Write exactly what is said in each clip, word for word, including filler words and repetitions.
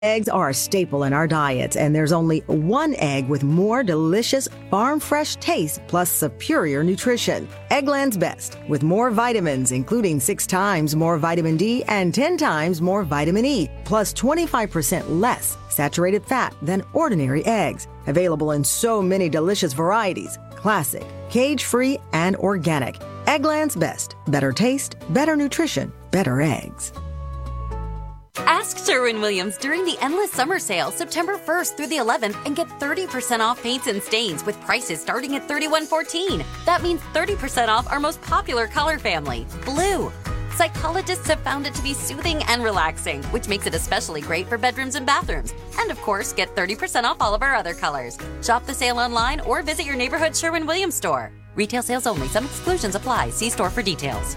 Eggs are a staple in our diets, and there's only one egg with more delicious, farm-fresh taste plus superior nutrition. Eggland's Best, with more vitamins, including six times more vitamin D and ten times more vitamin E, plus twenty-five percent less saturated fat than ordinary eggs. Available in so many delicious varieties: classic, cage-free, and organic. Eggland's Best. Better taste, better nutrition, better eggs. Ask Sherwin-Williams during the Endless Summer Sale, September first through the eleventh, and get thirty percent off paints and stains with prices starting at thirty-one fourteen. That means thirty percent off our most popular color family, blue. Psychologists have found it to be soothing and relaxing, which makes it especially great for bedrooms and bathrooms. And of course, get thirty percent off all of our other colors. Shop the sale online or visit your neighborhood Sherwin-Williams store. Retail sales only. Some exclusions apply. See store for details.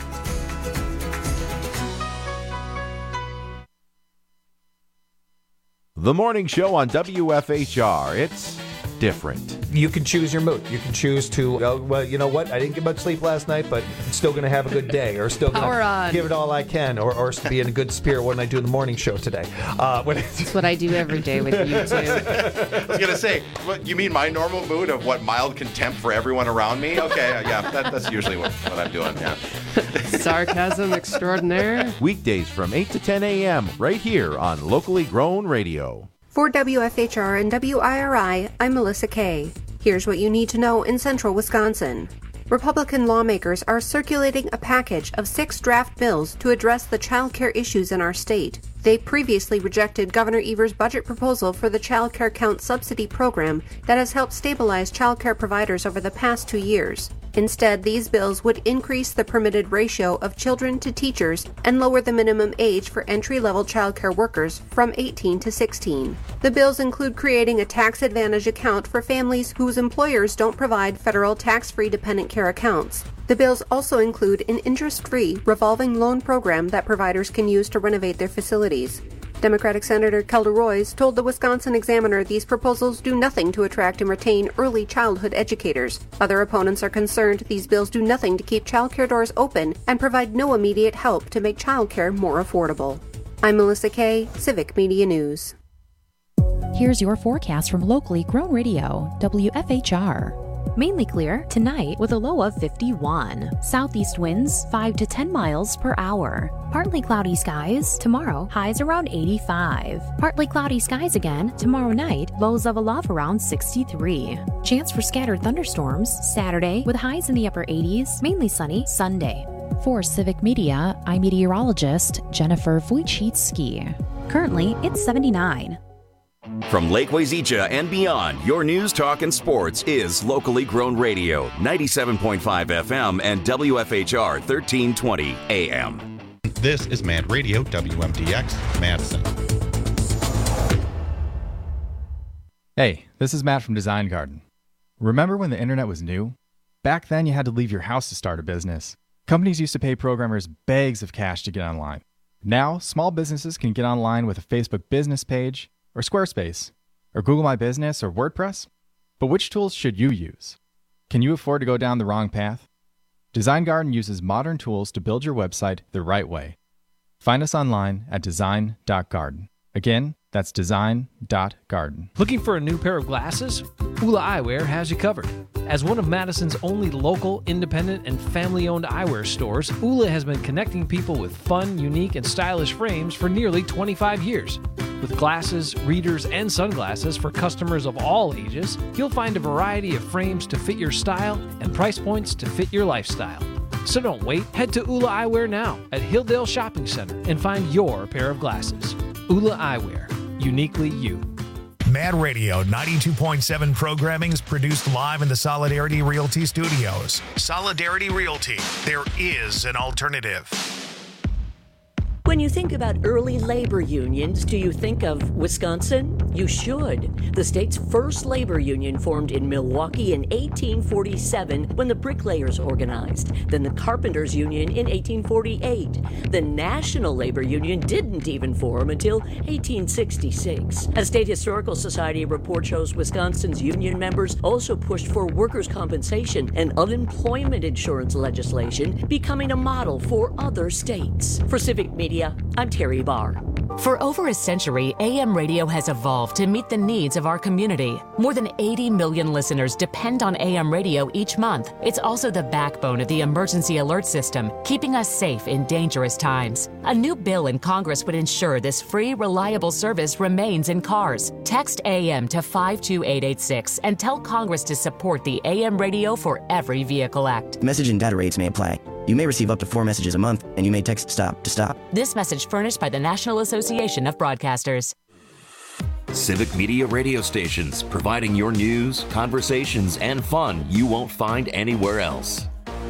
The morning show on W F H R. It's different. You can choose your mood. You can choose to, oh, well, you know what? I didn't get much sleep last night, but I'm still going to have a good day, or still going to give it all I can, or, or be in a good spirit when I do the morning show today. Uh, when That's what I do every day with you, too. I was going to say, what, you mean my normal mood of what, mild contempt for everyone around me? Okay, yeah, that, that's usually what, what I'm doing, yeah. Sarcasm extraordinaire. Weekdays from eight to ten a.m. right here on Locally Grown Radio. For W F H R and W I R I, I'm Melissa Kay. Here's what you need to know in central Wisconsin. Republican lawmakers are circulating a package of six draft bills to address the child care issues in our state. They previously rejected Governor Evers' budget proposal for the Child Care Count subsidy program that has helped stabilize child care providers over the past two years. Instead, these bills would increase the permitted ratio of children to teachers and lower the minimum age for entry-level child care workers from eighteen to sixteen. The bills include creating a tax advantage account for families whose employers don't provide federal tax-free dependent care accounts. The bills also include an interest-free revolving loan program that providers can use to renovate their facilities. Democratic Senator Kelda Roys told the Wisconsin Examiner these proposals do nothing to attract and retain early childhood educators. Other opponents are concerned these bills do nothing to keep childcare doors open and provide no immediate help to make childcare more affordable. I'm Melissa Kay, Civic Media News. Here's your forecast from Locally Grown Radio, W F H R. Mainly clear tonight with a low of fifty-one. Southeast winds five to ten miles per hour. Partly cloudy skies tomorrow, highs around eighty-five. Partly cloudy skies again tomorrow night, lows of a low of around sixty-three. Chance for scattered thunderstorms Saturday with highs in the upper eighties, mainly sunny Sunday. For Civic Media, I'm meteorologist Jennifer Wojcicki. Currently, it's seventy-nine. From Lake Wazeecha and beyond, your news, talk, and sports is Locally Grown Radio, ninety-seven point five F M and W F H R thirteen twenty A M. This is Mad Radio, W M D X, Madison. Hey, this is Matt from Design Garden. Remember when the internet was new? Back then, you had to leave your house to start a business. Companies used to pay programmers bags of cash to get online. Now, small businesses can get online with a Facebook business page, or Squarespace, or Google My Business, or WordPress? But which tools should you use? Can you afford to go down the wrong path? Design Garden uses modern tools to build your website the right way. Find us online at design dot garden. Again, that's design dot garden. Looking for a new pair of glasses? Ula Eyewear has you covered. As one of Madison's only local, independent, and family-owned eyewear stores, Ula has been connecting people with fun, unique, and stylish frames for nearly twenty-five years. With glasses, readers, and sunglasses for customers of all ages, you'll find a variety of frames to fit your style and price points to fit your lifestyle. So don't wait. Head to Ula Eyewear now at Hilldale Shopping Center and find your pair of glasses. Ula Eyewear, uniquely you. Mad Radio ninety-two point seven programming is produced live in the Solidarity Realty studios. Solidarity Realty, there is an alternative. When you think about early labor unions, do you think of Wisconsin? You should. The state's first labor union formed in Milwaukee in eighteen forty-seven when the bricklayers organized. Then the carpenters union in eighteen forty-eight. The National Labor Union didn't even form until eighteen sixty-six. A State Historical Society report shows Wisconsin's union members also pushed for workers' compensation and unemployment insurance legislation, becoming a model for other states. For Civic Media, I'm Terry Barr. For over a century, A M radio has evolved to meet the needs of our community. More than eighty million listeners depend on A M radio each month. It's also the backbone of the emergency alert system, keeping us safe in dangerous times. A new bill in Congress would ensure this free, reliable service remains in cars. Text A M to five two eight eight six and tell Congress to support the A M Radio for Every Vehicle Act. Message and data rates may apply. You may receive up to four messages a month, and you may text STOP to stop. This message furnished by the National Association of Broadcasters. Civic Media radio stations, providing your news, conversations, and fun you won't find anywhere else.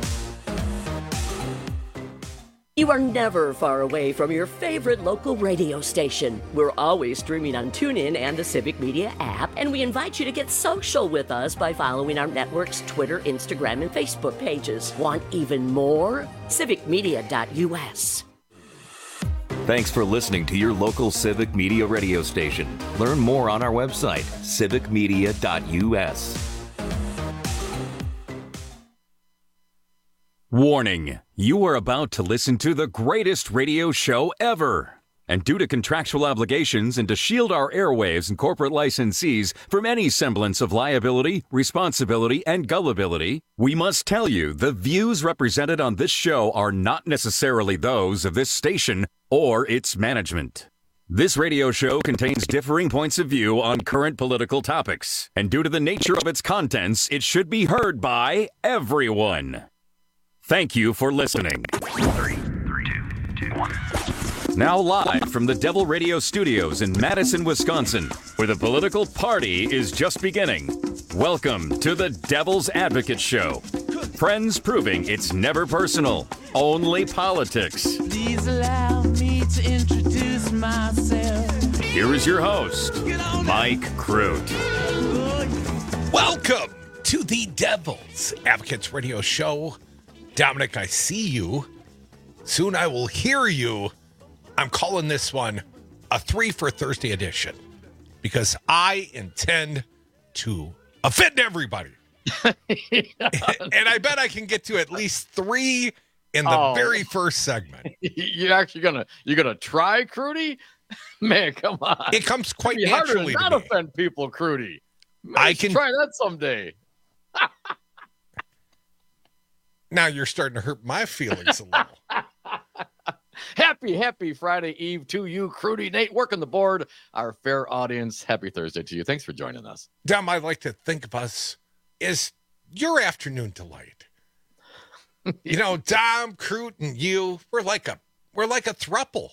You are never far away from your favorite local radio station. We're always streaming on TuneIn and the Civic Media app, and we invite you to get social with us by following our network's Twitter, Instagram, and Facebook pages. Want even more? civic media dot u s. Thanks for listening to your local Civic Media radio station. Learn more on our website, civic media dot u s. Warning, you are about to listen to the greatest radio show ever. And due to contractual obligations and to shield our airwaves and corporate licensees from any semblance of liability, responsibility, and gullibility, we must tell you the views represented on this show are not necessarily those of this station or its management. This radio show contains differing points of view on current political topics, and due to the nature of its contents, it should be heard by everyone. Thank you for listening. Three, three, two, two, one. Now live from the Devil Radio Studios in Madison, Wisconsin, where the political party is just beginning. Welcome to the Devil's Advocate Show. Friends proving it's never personal, only politics. Please allow me to introduce myself. Here is your host, Mike Crute. Welcome to the Devil's Advocates Radio Show. Dominic, I see you. Soon I will hear you. I'm calling this one a three for Thursday edition because I intend to offend everybody. And I bet I can get to at least three in the oh. very first segment. You're actually gonna you're gonna try, Crudy? Man, come on. It comes quite It'd be harder naturally to to not me. offend people, Crudy. Man, I you should can- try that someday. Now you're starting to hurt my feelings a little. Happy, happy Friday Eve to you, Crudy. Nate, working the board. Our fair audience, happy Thursday to you. Thanks for joining us. Dom, I like to think of us as your afternoon delight. You know, Dom, Crute, and you, we're like a we're like a throuple.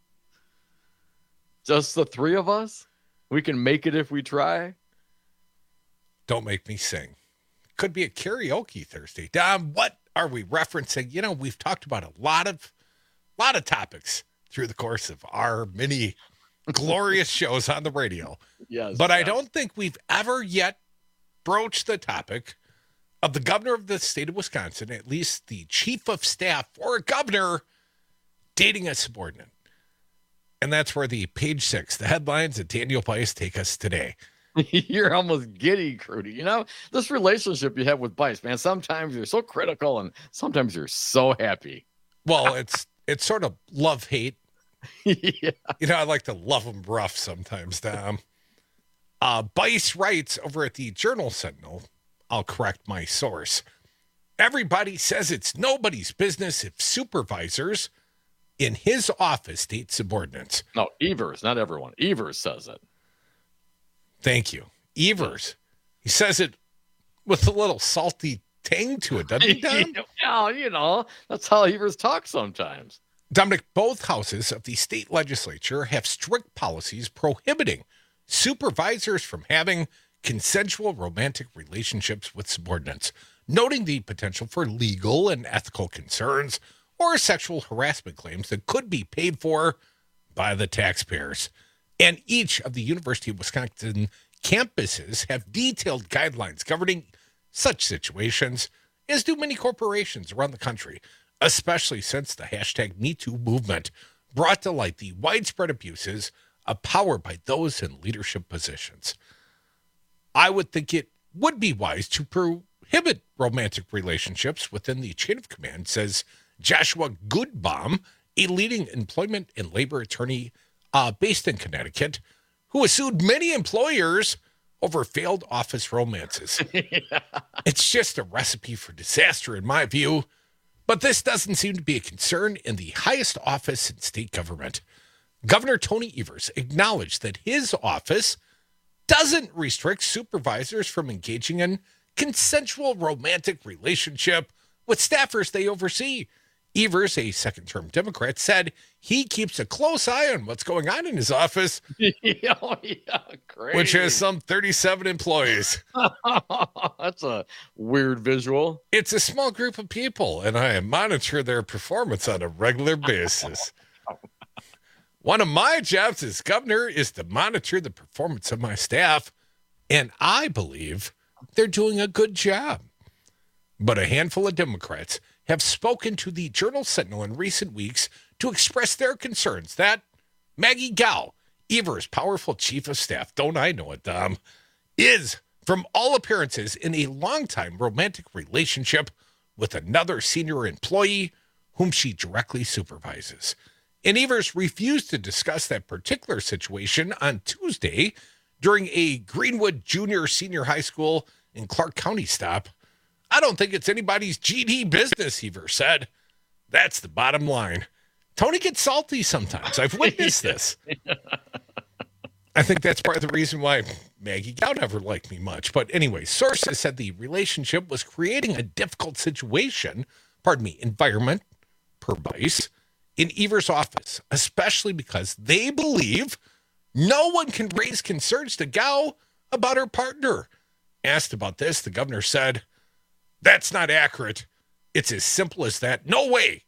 Just the three of us? We can make it if we try. Don't make me sing. Could be a karaoke Thursday. Dom, what are we referencing? You know, we've talked about a lot of lot of topics through the course of our many glorious shows on the radio. Yes. But I yes. don't think we've ever yet broached the topic of the governor of the state of Wisconsin, at least the chief of staff or a governor, dating a subordinate. And that's where the page six, the headlines at Daniel Bice take us today. You're almost giddy, Crudy. You know, this relationship you have with Bice, man, sometimes you're so critical and sometimes you're so happy. Well, it's it's sort of love-hate. Yeah. You know, I like to love them rough sometimes, Dom. Uh, Bice writes over at the Journal Sentinel, I'll correct my source, everybody says it's nobody's business if supervisors in his office date subordinates. No, Evers, not everyone. Evers says it. Thank you. Evers. He says it with a little salty tang to it, doesn't he, Dom? Well, you know, that's how Evers talks sometimes. Dominic, both houses of the state legislature have strict policies prohibiting supervisors from having consensual romantic relationships with subordinates, noting the potential for legal and ethical concerns or sexual harassment claims that could be paid for by the taxpayers. And each of the University of Wisconsin campuses have detailed guidelines governing such situations, as do many corporations around the country, especially since the hashtag Me Too movement brought to light the widespread abuses of power by those in leadership positions. I would think it would be wise to prohibit romantic relationships within the chain of command, says Joshua Goodbaum, a leading employment and labor attorney uh, based in Connecticut, who has sued many employers over failed office romances. Yeah. It's just a recipe for disaster, in my view. But this doesn't seem to be a concern in the highest office in state government. Governor Tony Evers acknowledged that his office doesn't restrict supervisors from engaging in consensual romantic relationship with staffers they oversee. Evers, a second-term Democrat, said he keeps a close eye on what's going on in his office, oh, yeah, great. which has some thirty-seven employees. That's a weird visual. It's a small group of people, and I monitor their performance on a regular basis. One of my jobs as governor is to monitor the performance of my staff, and I believe they're doing a good job. But a handful of Democrats have spoken to the Journal Sentinel in recent weeks to express their concerns that Maggie Gao, Evers' powerful chief of staff, don't I know it, Dom, is, from all appearances, in a long-time romantic relationship with another senior employee whom she directly supervises. And Evers refused to discuss that particular situation on Tuesday during a Greenwood Junior Senior High School in Clark County stop. I don't think it's anybody's G D business, Evers said. That's the bottom line. Tony gets salty sometimes. I've witnessed this. I think that's part of the reason why Maggie Gow never liked me much. But anyway, sources said the relationship was creating a difficult situation, pardon me, environment, per Bice, in Evers' office, especially because they believe no one can raise concerns to Gow about her partner. Asked about this, the governor said, "That's not accurate. It's as simple as that. No way.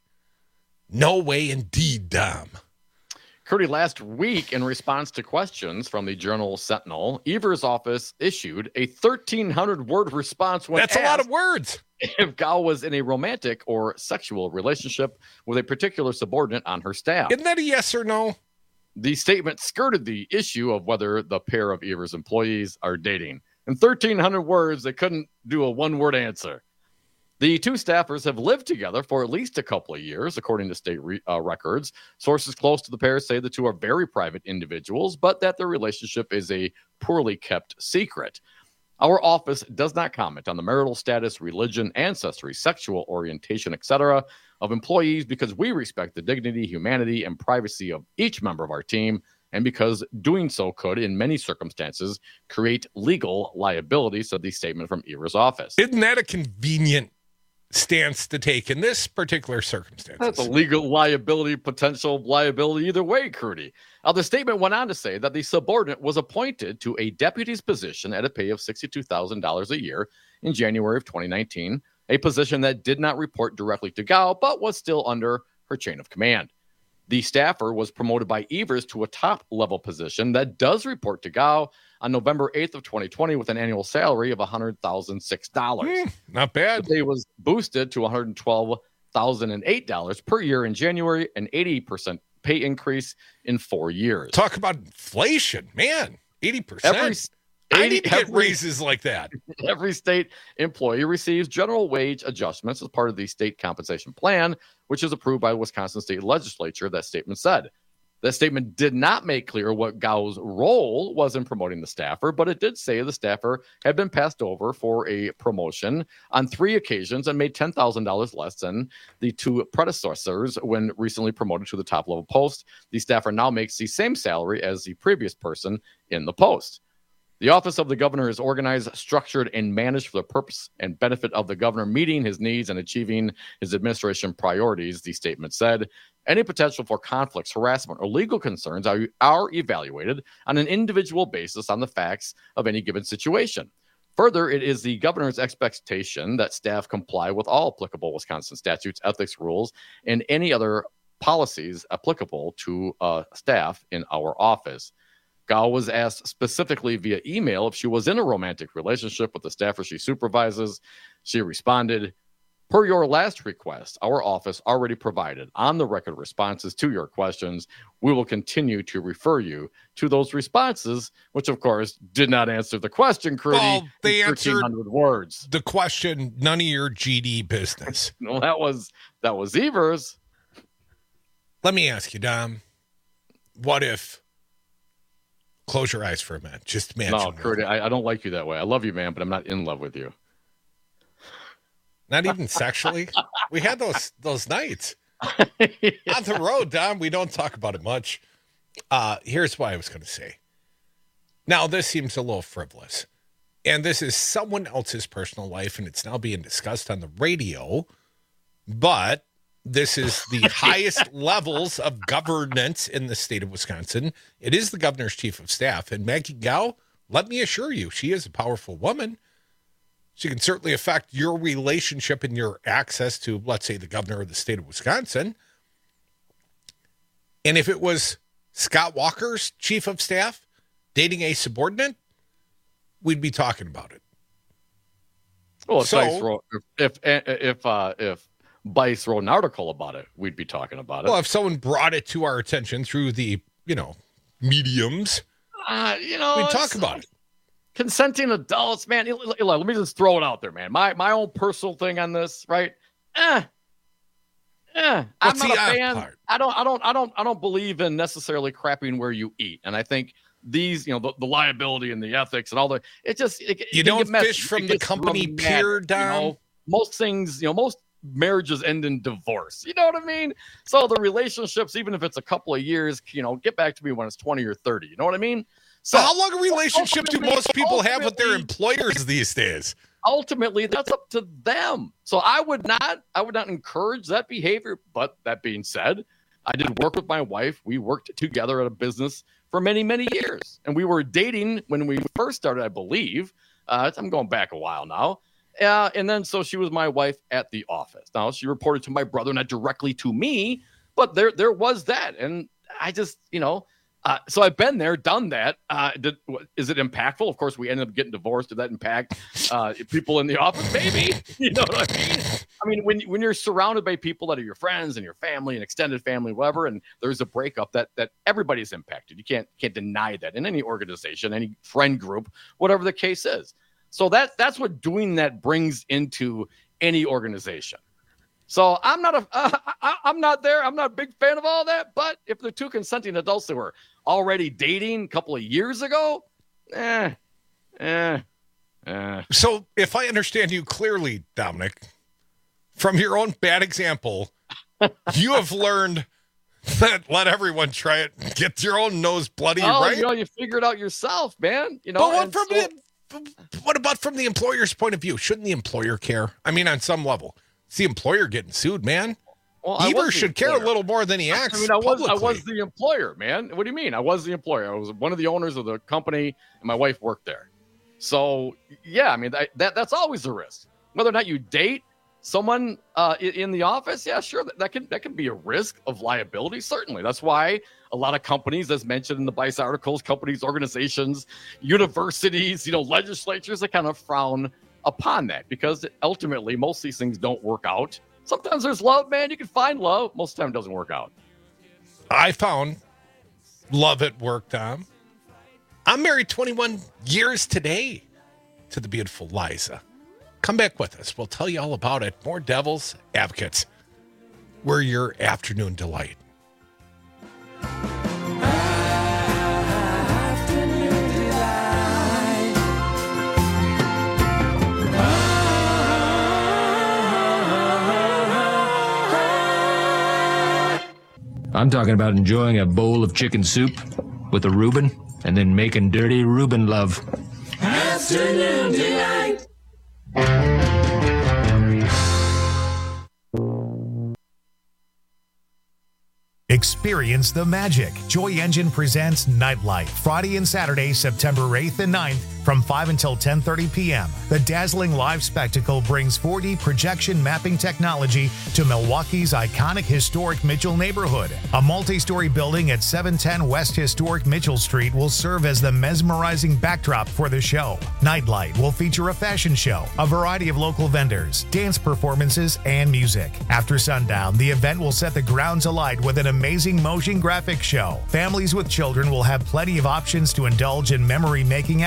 No way indeed, Dom." Curdy, last week, in response to questions from the Journal Sentinel, Evers' office issued a thirteen hundred word response when That's a lot of words. If Gow was in a romantic or sexual relationship with a particular subordinate on her staff. Isn't that a yes or no? The statement skirted the issue of whether the pair of Evers' employees are dating. In thirteen hundred words, they couldn't do a one-word answer. The two staffers have lived together for at least a couple of years, according to state re- uh, records. Sources close to the pair say the two are very private individuals, but that their relationship is a poorly kept secret. Our office does not comment on the marital status, religion, ancestry, sexual orientation, et cetera of employees because we respect the dignity, humanity, and privacy of each member of our team, and because doing so could, in many circumstances, create legal liability, said the statement from Evers' office. Isn't that a convenient stance to take in this particular circumstance? That's a legal liability, potential liability either way, Crudy. Now, the statement went on to say that the subordinate was appointed to a deputy's position at a pay of sixty-two thousand dollars a year in January of twenty nineteen, a position that did not report directly to Gow, but was still under her chain of command. The staffer was promoted by Evers to a top-level position that does report to Gow on November eighth of twenty twenty with an annual salary of one hundred thousand six dollars. Mm, not bad. It was boosted to one hundred twelve thousand eight dollars per year in January, an eighty percent pay increase in four years. Talk about inflation, man, eighty percent. Every, I need to get every, raises like that. Every state employee receives general wage adjustments as part of the state compensation plan, which is approved by the Wisconsin State Legislature, that statement said. That statement did not make clear what Gow's role was in promoting the staffer, but it did say the staffer had been passed over for a promotion on three occasions and made ten thousand dollars less than the two predecessors when recently promoted to the top-level post. The staffer now makes the same salary as the previous person in the post. The office of the governor is organized, structured, and managed for the purpose and benefit of the governor meeting his needs and achieving his administration priorities, the statement said. Any potential for conflicts, harassment, or legal concerns are, are evaluated on an individual basis on the facts of any given situation. Further, it is the governor's expectation that staff comply with all applicable Wisconsin statutes, ethics rules, and any other policies applicable to uh, staff in our office. Gow was asked specifically via email if she was in a romantic relationship with the staffer she supervises. She responded, "Per your last request, our office already provided on-the-record responses to your questions. We will continue to refer you to those responses," which, of course, did not answer the question, Crudy. Well, they answered words. The question, none of your G D business. Well, that was that was Evers. Let me ask you, Dom. what if, close your eyes for a minute. Just imagine. No, Kurt, I, I don't like you that way. I love you, man, but I'm not in love with you. Not even sexually. We had those those nights on the road, Don. We don't talk about it much. Uh, here's what I was going to say. Now, this seems a little frivolous, and this is someone else's personal life, and it's now being discussed on the radio, but this is the highest levels of governance in the state of Wisconsin. It is the governor's chief of staff, and Maggie Gao, let me assure you, she is a powerful woman. She can certainly affect your relationship and your access to, let's say, the governor of the state of Wisconsin. And if it was Scott Walker's chief of staff dating a subordinate, we'd be talking about it. Well, if So- Bice wrote, if if if, uh, if Bice wrote an article about it, we'd be talking about it. Well, if someone brought it to our attention through the, you know, mediums, uh, you know, we'd talk it's- about it. Consenting adults, man. Eli, Eli, let me just throw it out there, man. My my own personal thing on this, right? Eh, eh. I'm What's not the a odd fan. part? I don't, I don't, I don't, I don't believe in necessarily crapping where you eat. And I think these, you know, the, the liability and the ethics and all the, it just it, it You can don't get messy. fish from It the gets company dramatic, pier, you Dom. know? Most things, you know, most marriages end in divorce. You know what I mean? So the relationships, even if it's a couple of years, you know, get back to me when it's twenty or thirty. You know what I mean? So how long a relationship do ultimately- most people have with their ultimately- employers these days? Ultimately, that's up to them. So I would not, I would not encourage that behavior. But that being said, I did work with my wife. We worked together at a business for many, many years, and we were dating when we first started, I believe. Uh, I'm going back a while now. Uh, and then so she was my wife at the office. Now she reported to my brother, not directly to me, but there, there was that, and I just, you know. Uh, so I've been there, done that. Uh, did, is it impactful? Of course, we ended up getting divorced. Did that impact uh, people in the office? Maybe. You know what I mean? I mean, when when you're surrounded by people that are your friends and your family and extended family, whatever, and there's a breakup, that that everybody's impacted. You can't can't deny that in any organization, any friend group, whatever the case is. So that that's what doing that brings into any organization. So I'm not a, uh, I, I'm not there. I'm not a big fan of all that. But if they're two consenting adults that were already dating a couple of years ago, eh, eh, eh. So if I understand you clearly, Dominic, from your own bad example, you have learned that let everyone try it. Get your own nose bloody, Oh, right? you know, you figure it out yourself, man. You know, But what and from so- the, what about from the employer's point of view? Shouldn't the employer care? I mean, on some level, it's the employer getting sued, man. Well, I Either was the should care a employer. little more than he acts. I mean, I was I publicly. was the employer, man. What do you mean? I was the employer. I was one of the owners of the company, and my wife worked there. So yeah, I mean that, that that's always a risk. Whether or not you date someone uh, in, in the office, yeah, sure, that, that can that can be a risk of liability. Certainly, that's why a lot of companies, as mentioned in the Bice articles, companies, organizations, universities, you know, legislatures, they kind of frown upon that because ultimately most of these things don't work out. Sometimes there's love, man. You can find love. Most of the time it doesn't work out. I found love at work, Tom. I'm married twenty-one years today to the beautiful Liza. Come back with us. We'll tell you all about it. More Devil's Advocates. We're your afternoon delight. I'm talking about enjoying a bowl of chicken soup with a Reuben and then making dirty Reuben love. Afternoon delight. Experience the magic. Joy Engine presents Nightlight, Friday and Saturday, September eighth and ninth, from five until ten thirty p.m. The dazzling live spectacle brings four D projection mapping technology to Milwaukee's iconic historic Mitchell neighborhood. A multi-story building at seven ten West Historic Mitchell Street will serve as the mesmerizing backdrop for the show. Nightlight will feature a fashion show, a variety of local vendors, dance performances, and music. After sundown, the event will set the grounds alight with an amazing motion graphics show. Families with children will have plenty of options to indulge in memory-making activities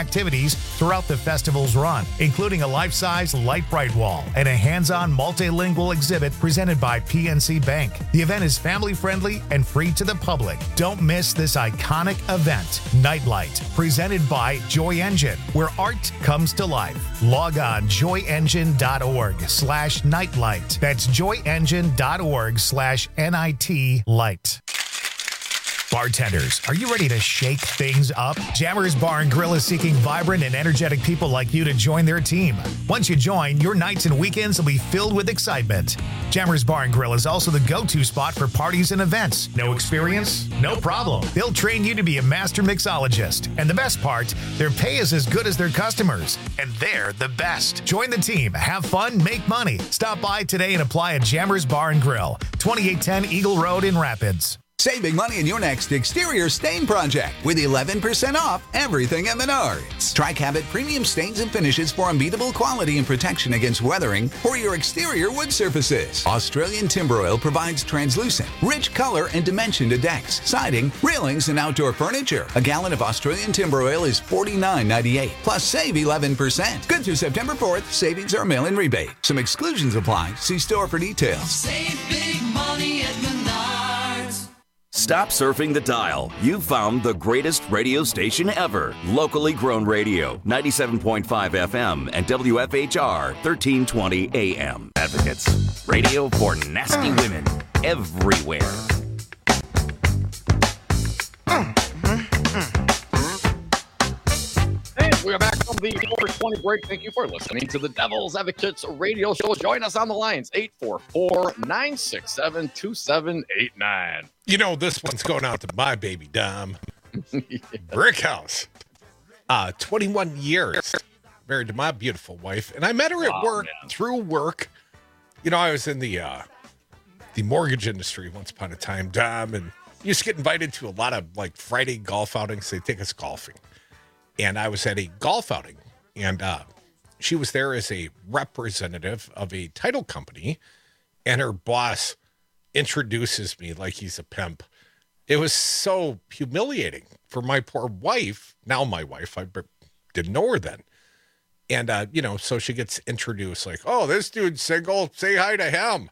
activities throughout the festival's run, including a life-size Light Bright wall and a hands-on multilingual exhibit presented by P N C Bank. The event is family-friendly and free to the public. Don't miss this iconic event, Nightlight, presented by Joy Engine, where art comes to life. Log on joyengine.org slash nightlight. That's joyengine.org slash N-I-T light. Bartenders, are you ready to shake things up? Jammers Bar and Grill is seeking vibrant and energetic people like you to join their team. Once you join, your nights and weekends will be filled with excitement. Jammers Bar and Grill is also the go-to spot for parties and events. No experience? No problem. They'll train you to be a master mixologist. And the best part, their pay is as good as their customers. And they're the best. Join the team, have fun, make money. Stop by today and apply at Jammers Bar and Grill, twenty-eight ten Eagle Road in Rapids. Save big money in your next exterior stain project with eleven percent off everything at Menards. Tri-Cabot premium stains and finishes for unbeatable quality and protection against weathering for your exterior wood surfaces. Australian Timber Oil provides translucent, rich color and dimension to decks, siding, railings, and outdoor furniture. A gallon of Australian Timber Oil is forty-nine ninety-eight, plus save eleven percent. Good through September fourth, savings are mail-in rebate. Some exclusions apply. See store for details. Save big money at Menards. Stop surfing the dial. You've found the greatest radio station ever. Locally grown radio, ninety-seven point five F M and W F H R, thirteen twenty A M. Advocates, radio for nasty women everywhere. And we are back from the four twenty break. Thank you for listening to the Devil's Advocates radio show. Join us on the lines, eight four four, nine six seven, two seven eight nine. You know, this one's going out to my baby Dom. Yeah. Brick house. Uh, twenty-one years married to my beautiful wife. And I met her at oh, work, man. through work. You know, I was in the uh, the mortgage industry once upon a time, Dom, and you used to get invited to a lot of like Friday golf outings. They take us golfing. And I was at a golf outing, and uh, she was there as a representative of a title company, and her boss introduces me like he's a pimp. It was so humiliating for my poor wife. Now my wife, I didn't know her then. And, uh, you know, so she gets introduced like, oh, this dude's single. Say hi to him.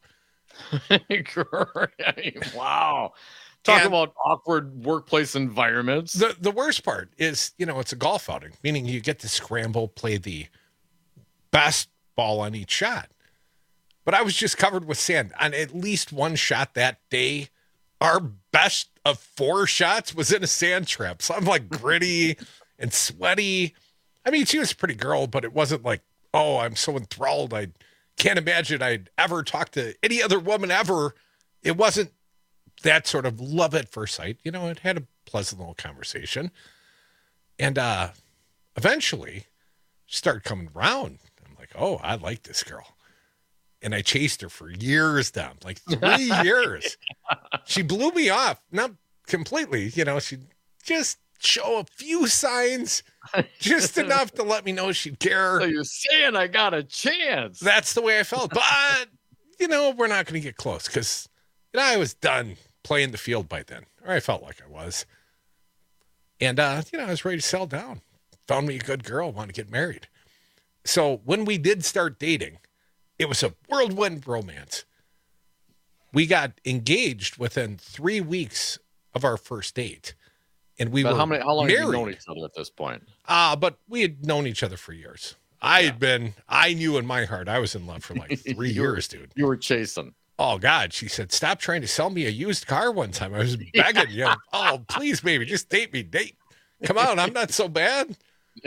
Wow. Talk and about awkward workplace environments. The the worst part is, you know, it's a golf outing, meaning you get to scramble, play the best ball on each shot. But I was just covered with sand on at least one shot that day. Our best of four shots was in a sand trap. So I'm like gritty and sweaty. I mean, she was a pretty girl, but it wasn't like, oh, I'm so enthralled. I can't imagine I'd ever talk to any other woman ever. It wasn't that sort of love at first sight. You know, it had a pleasant little conversation. And uh, eventually she started coming around. I'm like, oh, I like this girl. And I chased her for years down, like three years. She blew me off. Not completely, you know, she'd just show a few signs, just enough to let me know she'd care. So you're saying I got a chance. That's the way I felt. But, you know, we're not going to get close because, you know, I was done playing the field by then. Or I felt like I was. And, uh, you know, I was ready to settle down. Found me a good girl, wanted to get married. So when we did start dating, it was a whirlwind romance. We got engaged within three weeks of our first date. And we but were how many? How long married. had you known each other at this point? Ah, uh, but we had known each other for years. I yeah. had been, I knew in my heart I was in love for like three years, were, dude. You were chasing. Oh, God. She said, stop trying to sell me a used car one time. I was begging you. Know, oh, please, baby, just date me. Date. Come on, I'm not so bad. Yeah.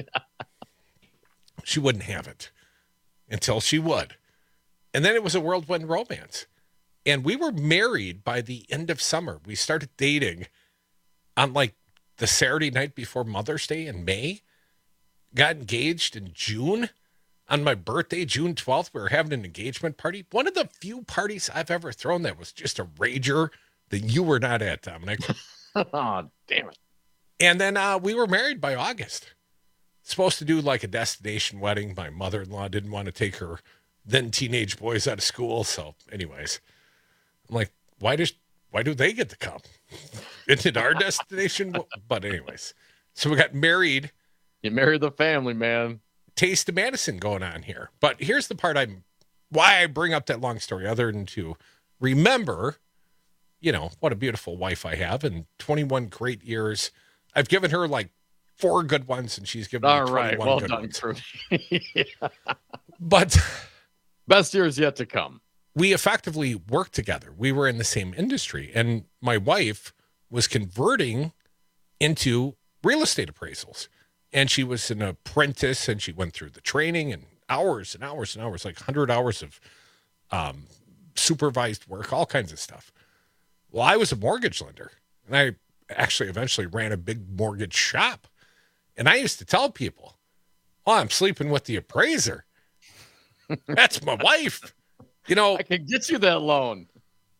She wouldn't have it until she would. And then it was a whirlwind romance. And we were married by the end of summer. We started dating on like the Saturday night before Mother's Day in May. Got engaged in June. On my birthday, June twelfth, we were having an engagement party. One of the few parties I've ever thrown that was just a rager that you were not at, Dominic. Oh, damn it. And then uh, we were married by August. Supposed to do like a destination wedding. My mother-in-law didn't want to take her then teenage boys out of school. So anyways, I'm like, why does why do they get to come? Isn't it our destination? But anyways, so we got married You married the family, man. Taste of Madison going on here. But here's the part I'm, why I bring up that long story, other than to remember, you know, what a beautiful wife I have, and twenty-one great years. I've given her like four good ones, and she's given All me right, twenty-one well good done, ones. Trudy. Yeah. But best years yet to come. We effectively worked together. We were in the same industry, and my wife was converting into real estate appraisals. And she was an apprentice, and she went through the training and hours and hours and hours, like one hundred hours of um, supervised work, all kinds of stuff. Well, I was a mortgage lender, and I actually eventually ran a big mortgage shop. And I used to tell people, oh, I'm sleeping with the appraiser. That's my wife. You know, I can get you that loan.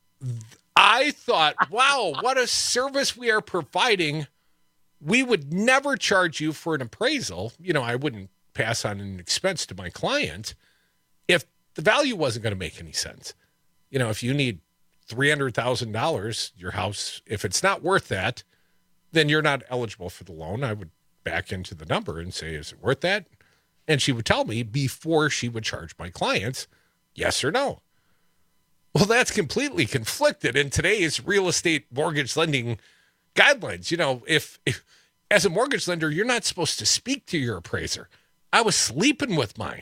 I thought, wow, what a service we are providing. We would never charge you for an appraisal. You know, I wouldn't pass on an expense to my client if the value wasn't going to make any sense. You know, if you need three hundred thousand dollars, your house, if it's not worth that, then you're not eligible for the loan. I would back into the number and say, is it worth that? And she would tell me before she would charge my clients, yes or no. Well, that's completely conflicted in today's real estate mortgage lending guidelines. You know, if, if as a mortgage lender, you're not supposed to speak to your appraiser. I was sleeping with mine.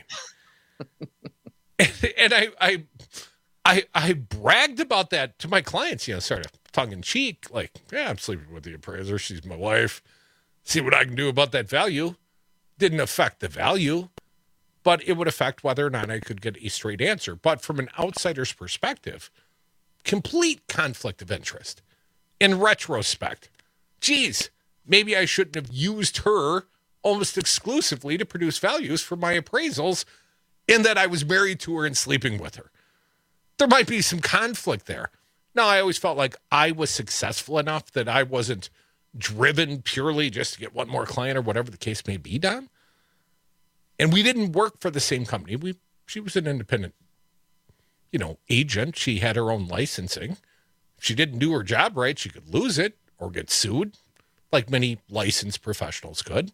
and, and I, I, I, I bragged about that to my clients, you know, sort of tongue in cheek, like, yeah, I'm sleeping with the appraiser. She's my wife. See what I can do about that value. Didn't affect the value, but it would affect whether or not I could get a straight answer. But from an outsider's perspective, complete conflict of interest. In retrospect, geez, maybe I shouldn't have used her almost exclusively to produce values for my appraisals, in that I was married to her and sleeping with her. There might be some conflict there. Now, I always felt like I was successful enough that I wasn't driven purely just to get one more client or whatever the case may be, Don. And we didn't work for the same company. We, she was an independent, you know, agent. She had her own licensing. If she didn't do her job right, she could lose it or get sued, like many licensed professionals could.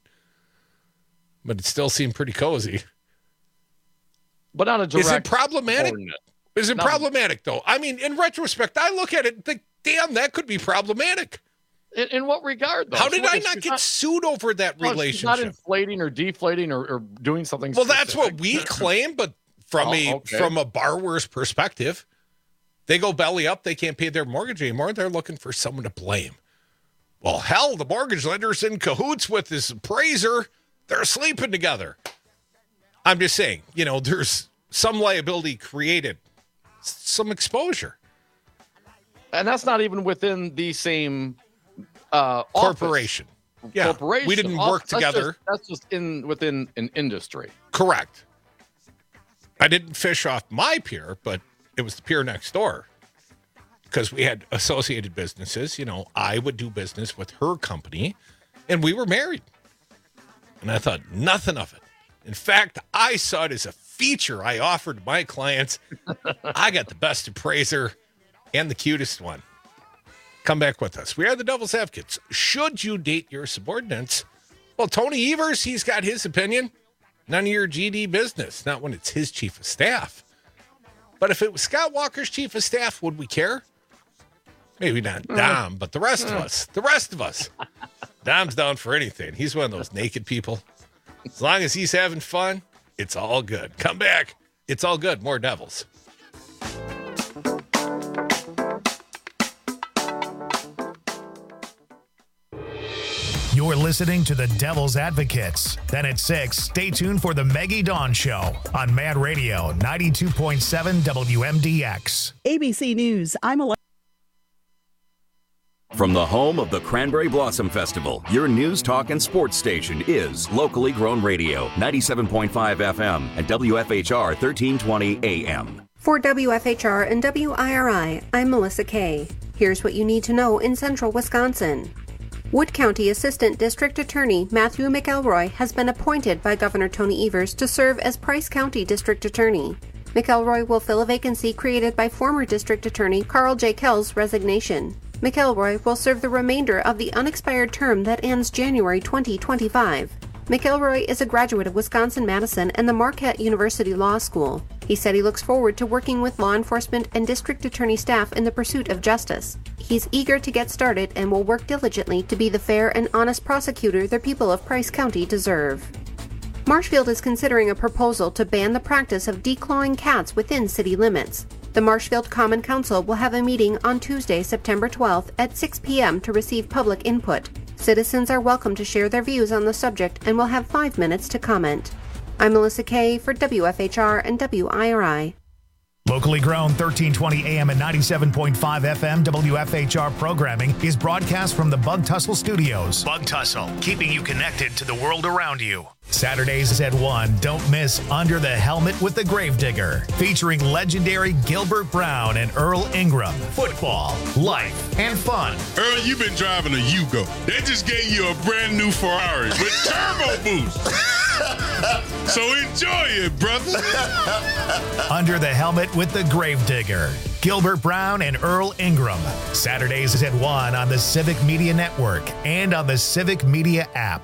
But it still seemed pretty cozy. But on a direct... Is it problematic? Ordinate. Is it No. problematic, though? I mean, in retrospect, I look at it and think, damn, that could be problematic. In, in what regard, though? How did She- I not she's get sued over that well, she's relationship? not inflating or deflating or, or doing something Well, that's specific. what we claim, but from Oh, a okay. from a borrower's perspective, they go belly up, they can't pay their mortgage anymore, they're looking for someone to blame. Well, hell, the mortgage lender's in cahoots with this appraiser. They're sleeping together. I'm just saying, you know, there's some liability created, s- some exposure. And that's not even within the same uh, office. Corporation. Yeah, Corporation. we didn't Off- work that's together. Just, that's just in within an industry. Correct. I didn't fish off my pier, but it was the pier next door because we had associated businesses. You know, I would do business with her company, and we were married. And I thought nothing of it. In fact, I saw it as a feature I offered my clients. I got the best appraiser and the cutest one. Come back with us. We are the Devil's Advocates. Should you date your subordinates? Well, Tony Evers, he's got his opinion. None of your G D business, not when it's his chief of staff. But if it was Scott Walker's chief of staff, would we care? Maybe not Dom, but the rest of us. The rest of us. Dom's down for anything. He's one of those naked people. As long as he's having fun, it's all good. Come back. It's all good. More Devils. You're listening to the Devil's Advocates. Then at six, stay tuned for the Maggie Dawn Show on Mad Radio ninety-two point seven W M D X. A B C News, I'm Alexa. From the home of the Cranberry Blossom Festival, your news, talk, and sports station is Locally Grown Radio, ninety-seven point five F M and W F H R thirteen twenty A M. For W F H R and W I R I, I'm Melissa Kay. Here's what you need to know in central Wisconsin. Wood County Assistant District Attorney Matthew McElroy has been appointed by Governor Tony Evers to serve as Price County District Attorney. McElroy will fill a vacancy created by former District Attorney Carl J. Kell's resignation. McElroy will serve the remainder of the unexpired term that ends January twenty twenty-five. McElroy is a graduate of Wisconsin-Madison and the Marquette University Law School. He said he looks forward to working with law enforcement and district attorney staff in the pursuit of justice. He's eager to get started and will work diligently to be the fair and honest prosecutor the people of Price County deserve. Marshfield is considering a proposal to ban the practice of declawing cats within city limits. The Marshfield Common Council will have a meeting on Tuesday, September twelfth at six p.m. to receive public input. Citizens are welcome to share their views on the subject and will have five minutes to comment. I'm Melissa Kay for W F H R and W I R I. Locally grown thirteen twenty A M and ninety-seven point five F M W F H R programming is broadcast from the Bug Tussle Studios. Bug Tussle, keeping you connected to the world around you. Saturdays at one, don't miss Under the Helmet with the Gravedigger, featuring legendary Gilbert Brown and Earl Ingram. Football, life, and fun. Earl, you've been driving a Yugo. They just gave you a brand new Ferrari with turbo boost. So enjoy it, brother. Under the Helmet with the Gravedigger. Gilbert Brown and Earl Ingram. Saturdays at one on the Civic Media Network and on the Civic Media app.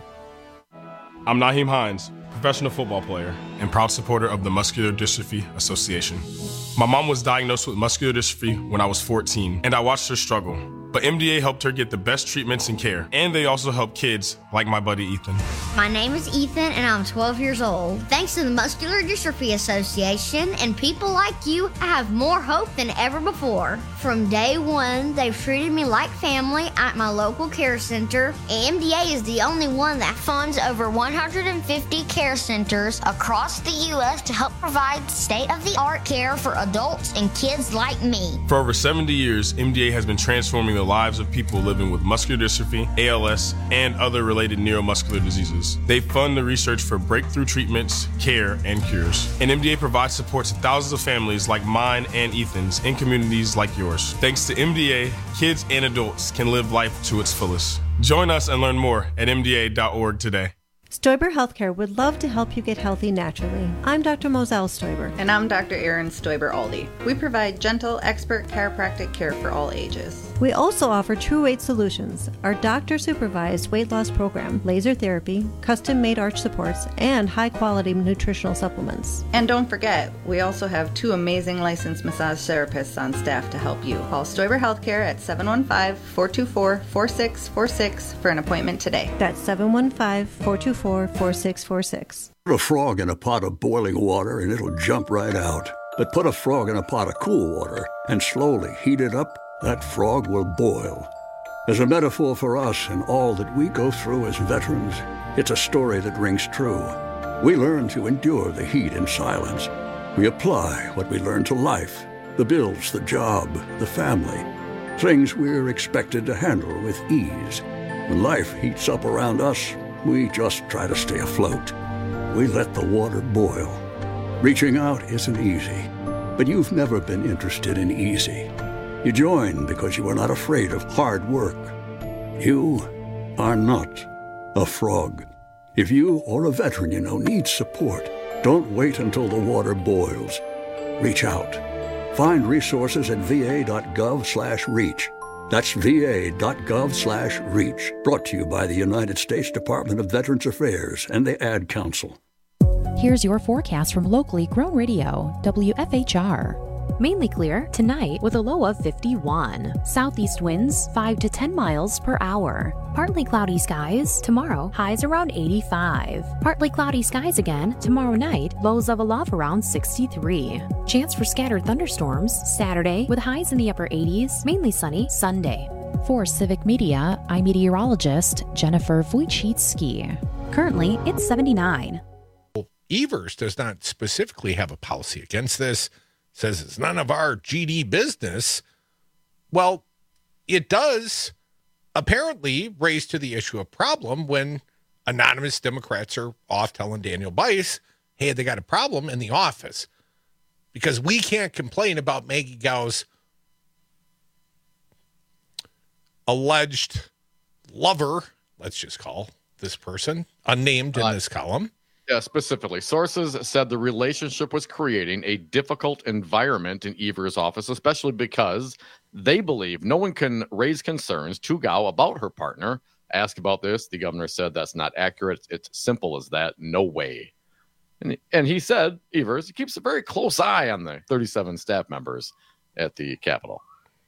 I'm Naheem Hines, professional football player and proud supporter of the Muscular Dystrophy Association. My mom was diagnosed with muscular dystrophy when I was fourteen, and I watched her struggle. But M D A helped her get the best treatments and care, and they also help kids like my buddy Ethan. My name is Ethan, and I'm twelve years old. Thanks to the Muscular Dystrophy Association and people like you, I have more hope than ever before. From day one, they've treated me like family at my local care center. M D A is the only one that funds over one hundred fifty care centers across the U S to help provide state-of-the-art care for adults and kids like me. For over seventy years, M D A has been transforming the lives of people living with muscular dystrophy, A L S, and other related neuromuscular diseases. They fund the research for breakthrough treatments, care, and cures. And M D A provides support to thousands of families like mine and Ethan's in communities like yours. Thanks to M D A, kids and adults can live life to its fullest. Join us and learn more at M D A dot org today. Stoiber Healthcare would love to help you get healthy naturally. I'm Doctor Moselle Stoiber. And I'm Doctor Erin Stoiber-Aldi. We provide gentle, expert chiropractic care for all ages. We also offer True Weight Solutions, our doctor-supervised weight loss program, laser therapy, custom-made arch supports, and high-quality nutritional supplements. And don't forget, we also have two amazing licensed massage therapists on staff to help you. Call Stoiber Healthcare at seven one five, four two four, four six four six for an appointment today. That's seven one five, four two four, four six four six. Put a frog in a pot of boiling water and it'll jump right out. But put a frog in a pot of cool water and slowly heat it up, that frog will boil. As a metaphor for us and all that we go through as veterans, it's a story that rings true. We learn to endure the heat in silence. We apply what we learn to life, the bills, the job, the family, things we're expected to handle with ease. When life heats up around us, we just try to stay afloat. We let the water boil. Reaching out isn't easy, but you've never been interested in easy. You join because you are not afraid of hard work. You are not a frog. If you or a veteran you know needs support, don't wait until the water boils. Reach out. Find resources at va.gov slash reach. That's va.gov slash reach. Brought to you by the United States Department of Veterans Affairs and the Ad Council. Here's your forecast from locally grown radio, W F H R. Mainly clear tonight with a low of fifty-one. Southeast winds five to ten miles per hour. Partly cloudy skies tomorrow, highs around eighty-five. Partly cloudy skies again tomorrow night, lows of a low of around sixty-three. Chance for scattered thunderstorms Saturday with highs in the upper eighties, mainly sunny Sunday. For Civic Media, I'm meteorologist Jennifer Wojcicki. Currently, it's seventy-nine. Evers does not specifically have a policy against this. Says it's none of our G D business. Well, it does apparently raise to the issue a problem when anonymous Democrats are off telling Daniel Bice, hey, they got a problem in the office. Because we can't complain about Maggie Gao's alleged lover, let's just call this person, unnamed in uh, this column. Yeah, specifically. Sources said the relationship was creating a difficult environment in Evers' office, especially because they believe no one can raise concerns to Gao about her partner Asked about this, the governor said that's not accurate. It's simple as that. No way. And, and he said, Evers, he keeps a very close eye on the thirty-seven staff members at the Capitol.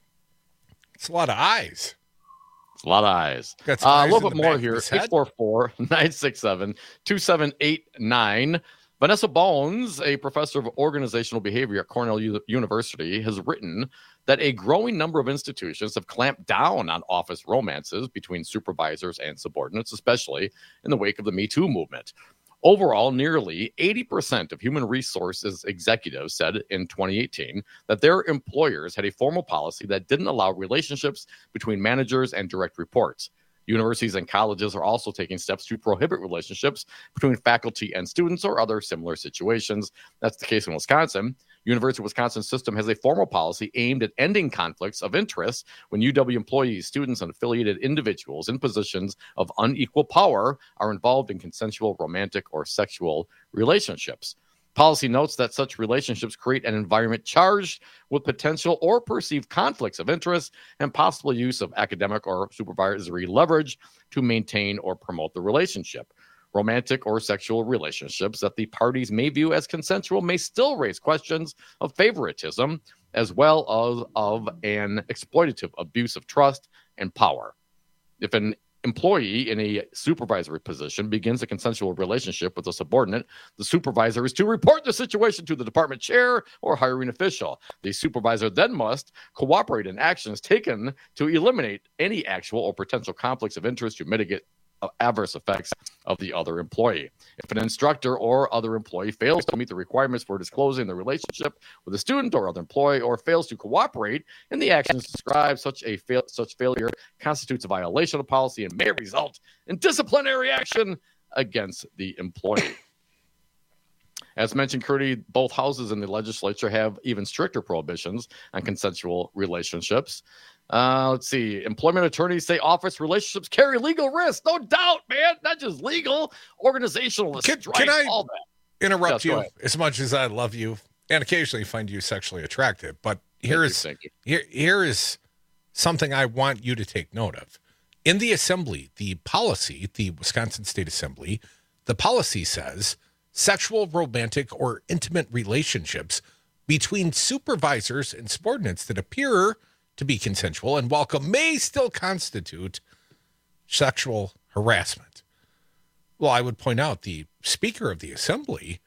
It's a lot of eyes. It's a lot of eyes. Uh, a little bit more here. eight four four, nine six seven, two seven eight nine. Vanessa Bones, a professor of organizational behavior at Cornell U- University, has written that a growing number of institutions have clamped down on office romances between supervisors and subordinates, especially in the wake of the Me Too movement. Overall, nearly eighty percent of human resources executives said in twenty eighteen that their employers had a formal policy that didn't allow relationships between managers and direct reports. Universities and colleges are also taking steps to prohibit relationships between faculty and students or other similar situations. That's the case in Wisconsin. University of Wisconsin system has a formal policy aimed at ending conflicts of interest when U W employees, students, and affiliated individuals in positions of unequal power are involved in consensual, romantic, or sexual relationships. Policy notes that such relationships create an environment charged with potential or perceived conflicts of interest and possible use of academic or supervisory leverage to maintain or promote the relationship. Romantic or sexual relationships that the parties may view as consensual may still raise questions of favoritism as well as of an exploitative abuse of trust and power. If an employee in a supervisory position begins a consensual relationship with a subordinate, the supervisor is to report the situation to the department chair or hiring official. The supervisor then must cooperate in actions taken to eliminate any actual or potential conflicts of interest to mitigate adverse effects of the other employee. If an instructor or other employee fails to meet the requirements for disclosing the relationship with a student or other employee, or fails to cooperate in the actions described, such a fail, such failure constitutes a violation of policy and may result in disciplinary action against the employee. As mentioned, Curdy, both houses in the legislature have even stricter prohibitions on consensual relationships. Uh, let's see. Employment attorneys say office relationships carry legal risks. No doubt, man. Not just legal, organizational, can, strife, can I all that. Interrupt yes, you as much as I love you and occasionally find you sexually attractive. But here is here, here is something I want you to take note of. In the assembly, the policy, the Wisconsin State Assembly, the policy says sexual, romantic, or intimate relationships between supervisors and subordinates that appear to be consensual and welcome may still constitute sexual harassment. Well, I would point out the Speaker of the Assembly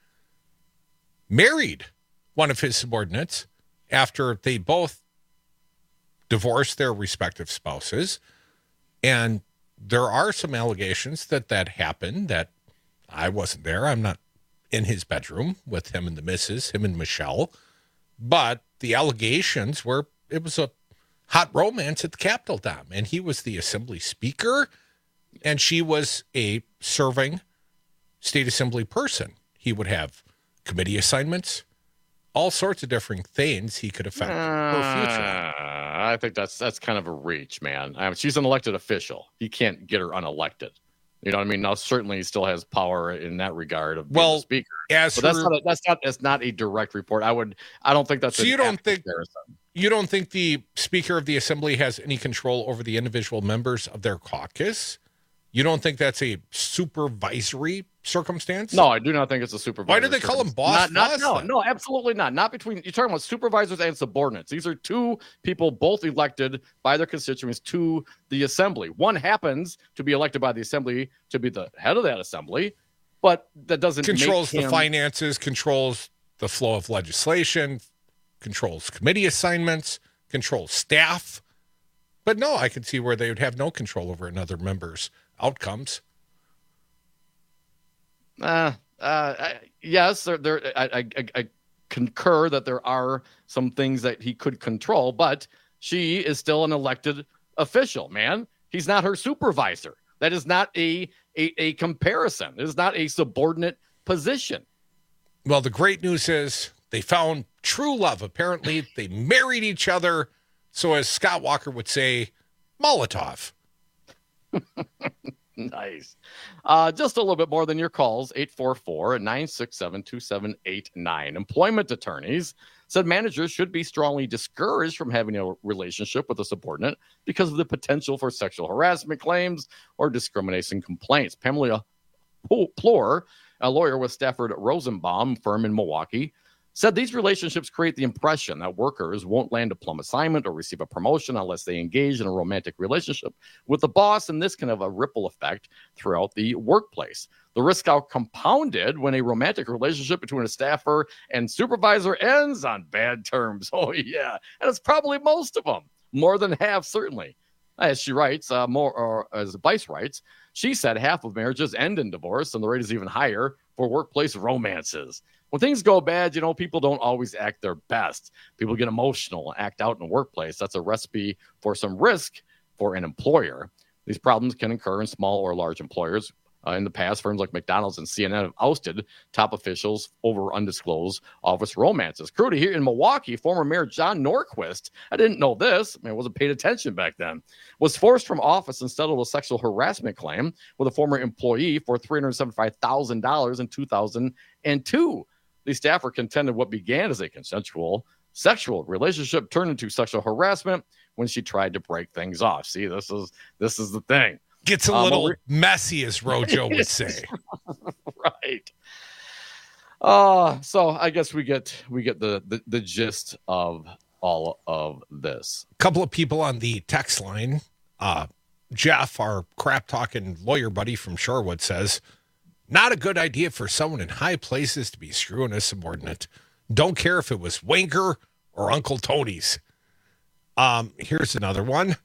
married one of his subordinates after they both divorced their respective spouses. And there are some allegations that that happened, that I wasn't there. I'm not in his bedroom with him and the missus, him and Michelle. But the allegations were it was a hot romance at the Capitol, Dom. And he was the Assembly Speaker, and she was a serving State Assembly person. He would have committee assignments, all sorts of different things he could affect uh, her future. I think that's that's kind of a reach, man. I mean, she's an elected official. He can't get her unelected. You know what I mean? Now, certainly he still has power in that regard of being well, a speaker. As but her, that's not a, that's not that's not a direct report. I would I don't think that's so an you don't think comparison. You don't think the Speaker of the Assembly has any control over the individual members of their caucus? You don't think that's a supervisory circumstance? No, I do not think it's a supervisory. Why do they call him boss? Not, not, no, no, absolutely not. Not between, you're talking about supervisors and subordinates. These are two people both elected by their constituents to the assembly. One happens to be elected by the assembly to be the head of that assembly, but that doesn't controls make the him... finances, controls the flow of legislation, controls committee assignments, controls staff. But no, I can see where they would have no control over another member's outcomes. Uh, uh, yes, there, there, I, I, I concur that there are some things that he could control, but she is still an elected official, man. He's not her supervisor. That is not a, a, a comparison. It is not a subordinate position. Well, the great news is they found true love. Apparently, they married each other. So as Scott Walker would say, Molotov. Nice. Uh, just a little bit more than your calls, eight four four, nine six seven, two seven eight nine. Employment attorneys said managers should be strongly discouraged from having a relationship with a subordinate because of the potential for sexual harassment claims or discrimination complaints. Pamela Plore, a lawyer with Stafford Rosenbaum firm in Milwaukee, said these relationships create the impression that workers won't land a plum assignment or receive a promotion unless they engage in a romantic relationship with the boss, and this can have a ripple effect throughout the workplace. The risk are compounded when a romantic relationship between a staffer and supervisor ends on bad terms. Oh, yeah. And it's probably most of them, more than half, certainly. As she writes, uh, more or as Vice writes, she said half of marriages end in divorce, and the rate is even higher for workplace romances. When things go bad, you know, people don't always act their best. People get emotional, act out in the workplace. That's a recipe for some risk for an employer. These problems can occur in small or large employers. Uh, in the past, firms like McDonald's and C N N have ousted top officials over undisclosed office romances. Crew to here in Milwaukee, former Mayor John Norquist, I didn't know this, I mean, I wasn't paying attention back then, was forced from office and settled a sexual harassment claim with a former employee for three hundred seventy-five thousand dollars in two thousand two. The staffer contended what began as a consensual sexual relationship turned into sexual harassment when she tried to break things off. See, this is this is the thing. Gets a Um, little re- messy, as Rojo would say. right. Uh, so I guess we get we get the, the the gist of all of this. A couple of people on the text line. Uh, Jeff, our crap talking lawyer buddy from Shorewood, says, not a good idea for someone in high places to be screwing a subordinate. Don't care if it was Wanker or Uncle Tony's. Um, here's another one.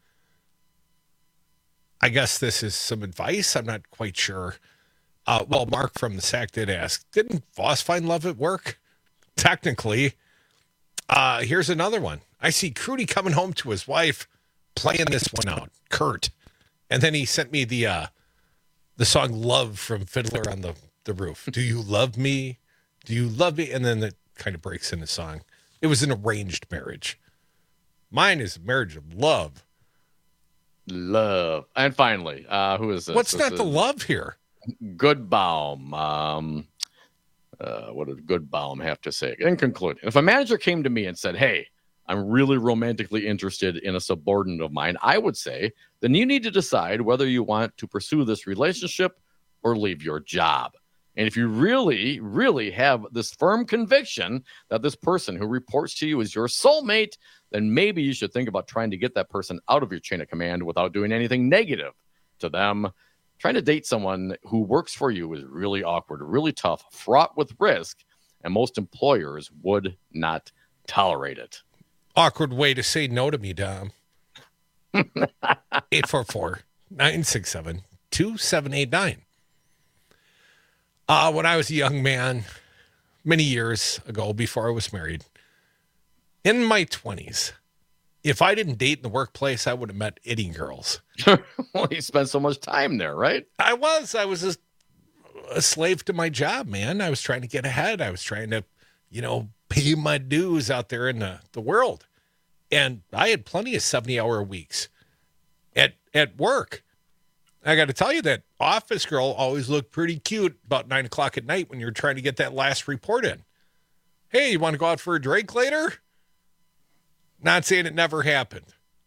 I guess this is some advice. I'm not quite sure. Uh, well, Mark from the Sack did ask, didn't Voss find love at work? Technically. Uh, here's another one. I see Crudy coming home to his wife playing this one out, Kurt. And then he sent me the uh, the song Love from Fiddler on the, the Roof. Do you love me? Do you love me? And then it kind of breaks into song. It was an arranged marriage. Mine is a marriage of love. Love. And finally, uh, who is this? What's This not the is love here? Goodbaum. Um, uh, what did Goodbaum have to say? In conclusion, if a manager came to me and said, hey, I'm really romantically interested in a subordinate of mine, I would say, then you need to decide whether you want to pursue this relationship or leave your job. And if you really, really have this firm conviction that this person who reports to you is your soulmate, then maybe you should think about trying to get that person out of your chain of command without doing anything negative to them. Trying to date someone who works for you is really awkward, really tough, fraught with risk, and most employers would not tolerate it. Awkward way to say no to me, Dom. eight four four, nine six seven, two seven eight nine. Uh, when I was a young man, many years ago before I was married, in my twenties, if I didn't date in the workplace, I would have met itty girls. Well, you spent so much time there, right? I was. I was a, a slave to my job, man. I was trying to get ahead. I was trying to, you know, pay my dues out there in the, the world. And I had plenty of seventy-hour weeks at, at work. I got to tell you, that office girl always looked pretty cute about nine o'clock at night when you're trying to get that last report in. Hey, you want to go out for a drink later? Not saying it never happened.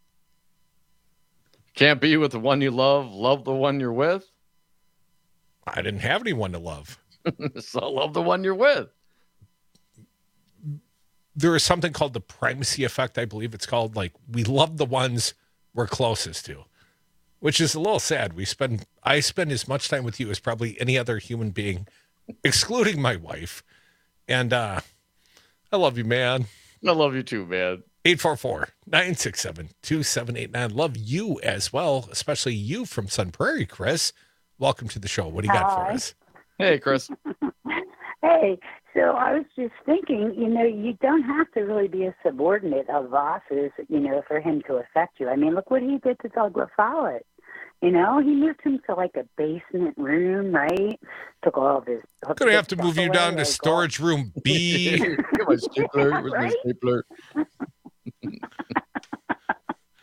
Can't be with the one you love, love the one you're with. I didn't have anyone to love. So love the one you're with. There is something called the primacy effect, I believe it's called. Like, we love the ones we're closest to, which is a little sad. We spend, I spend as much time with you as probably any other human being, excluding my wife. And uh, I love you, man. I love you too, man. eight four four, nine six seven, two seven eight nine. Love you as well, especially you from Sun Prairie, Chris. Welcome to the show. What do you got Hi. for us? Hey, Chris. Hey, so I was just thinking, you know, you don't have to really be a subordinate of Voss's, you know, for him to affect you. I mean, look what he did to Douglas Follett. You know, he moved him to like a basement room, right? Took all of his. I'm going to have to move you down to storage room B. My stapler. Where's my Right? stapler? Yeah,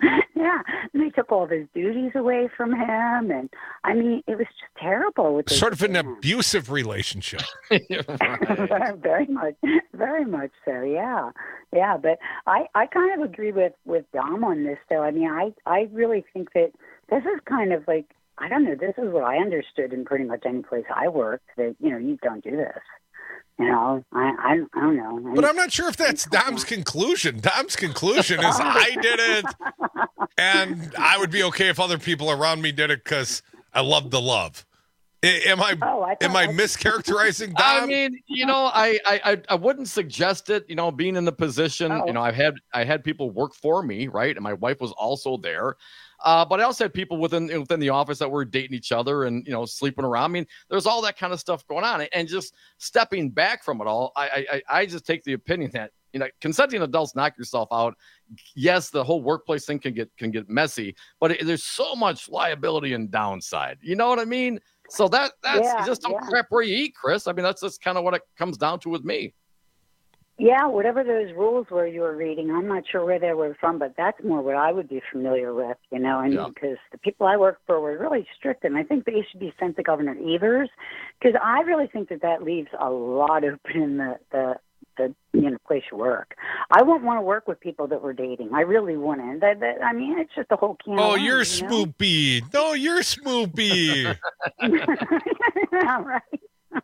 Yeah, and they took all of his duties away from him, and I mean, it was just terrible. With sort of an abusive relationship. Very much, very much so. Yeah, yeah. But I, I kind of agree with with Dom on this, though. I mean, I, I really think that this is kind of like, I don't know. This is what I understood in pretty much any place I worked. That you know, you don't do this. You know, I, I, I don't know. But I'm not sure if that's Dom's conclusion. Dom's conclusion is I did it, and I would be okay if other people around me did it because I love the love. I, am I, oh, I am I mischaracterizing Dom? I mean, you know, I, I I wouldn't suggest it. You know, being in the position, oh. you know, I've had I had people work for me, right, and my wife was also there. Uh, but I also had people within within the office that were dating each other and, you know, sleeping around. I mean, there's all that kind of stuff going on. And just stepping back from it all, I I, I just take the opinion that, you know, consenting adults, knock yourself out. Yes, the whole workplace thing can get can get messy, but it, there's so much liability and downside. You know what I mean? So that that's yeah, just don't yeah. crap where you eat, Chris. I mean, that's just kind of what it comes down to with me. Yeah, whatever those rules were you were reading, I'm not sure where they were from, but that's more what I would be familiar with, you know, I mean, because yeah. the people I worked for were really strict, and I think they should be sent to Governor Evers, because I really think that that leaves a lot open in the, the, the you know, place you work. I wouldn't want to work with people that were dating. I really wouldn't. That, that, I mean, it's just a whole can Oh, of you're worms, you know? Smoopy. No, you're Smoopy. Yeah, right.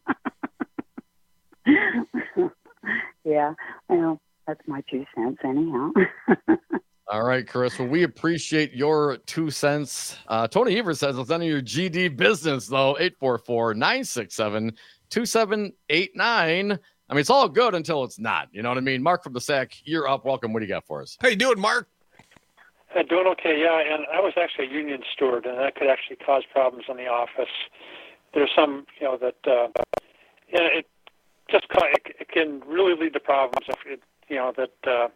Yeah, well, that's my two cents anyhow. All right, Chris. Well, we appreciate your two cents. Uh, Tony Evers says it's none of your G D business, though. eight four four, nine six seven, two seven eight nine. I mean, it's all good until it's not. You know what I mean? Mark from the Sack, you're up. Welcome. What do you got for us? How you doing, Mark? Uh, doing okay, yeah. And I was actually a union steward, and that could actually cause problems in the office. There's some, you know, that uh, you know, it just it, it can really lead to problems if it, you know, that uh,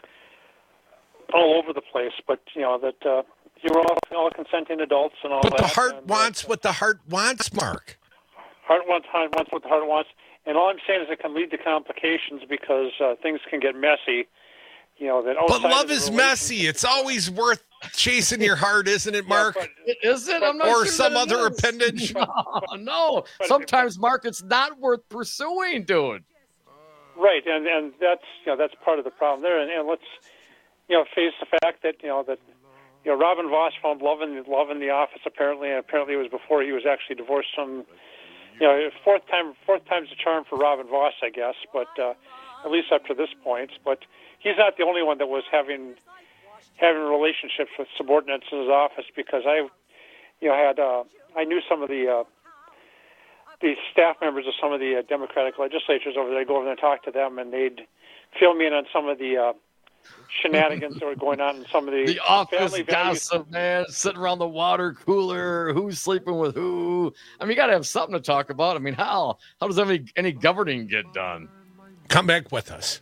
all over the place. But you know that uh, you're all all consenting adults and all but that. But the heart and, wants uh, what the heart wants, Mark. Heart wants, heart wants what the heart wants, and all I'm saying is it can lead to complications because uh, things can get messy. You know that. But love is messy. It's always worth chasing your heart, isn't it, Mark? Yeah, but, is it? I'm not or sure some other is. appendage? No, no. Sometimes, Mark, it's not worth pursuing, dude. Right, and and that's you know that's part of the problem there. And, and let's you know face the fact that you know that you know Robin Voss found love in love in the office. Apparently, and apparently it was before he was actually divorced from. You know, fourth time fourth time's a charm for Robin Voss, I guess. But uh, at least up to this point, but he's not the only one that was having. having relationships with subordinates in his office, because I, you know, had uh, I knew some of the uh, the staff members of some of the uh, Democratic legislatures over there. I'd go over there and talk to them, and they'd fill me in on some of the uh, shenanigans that were going on in some of the the office family gossip, man, sitting around the water cooler, who's sleeping with who. I mean, you got to have something to talk about. I mean, how how does any any governing get done? Come back with us.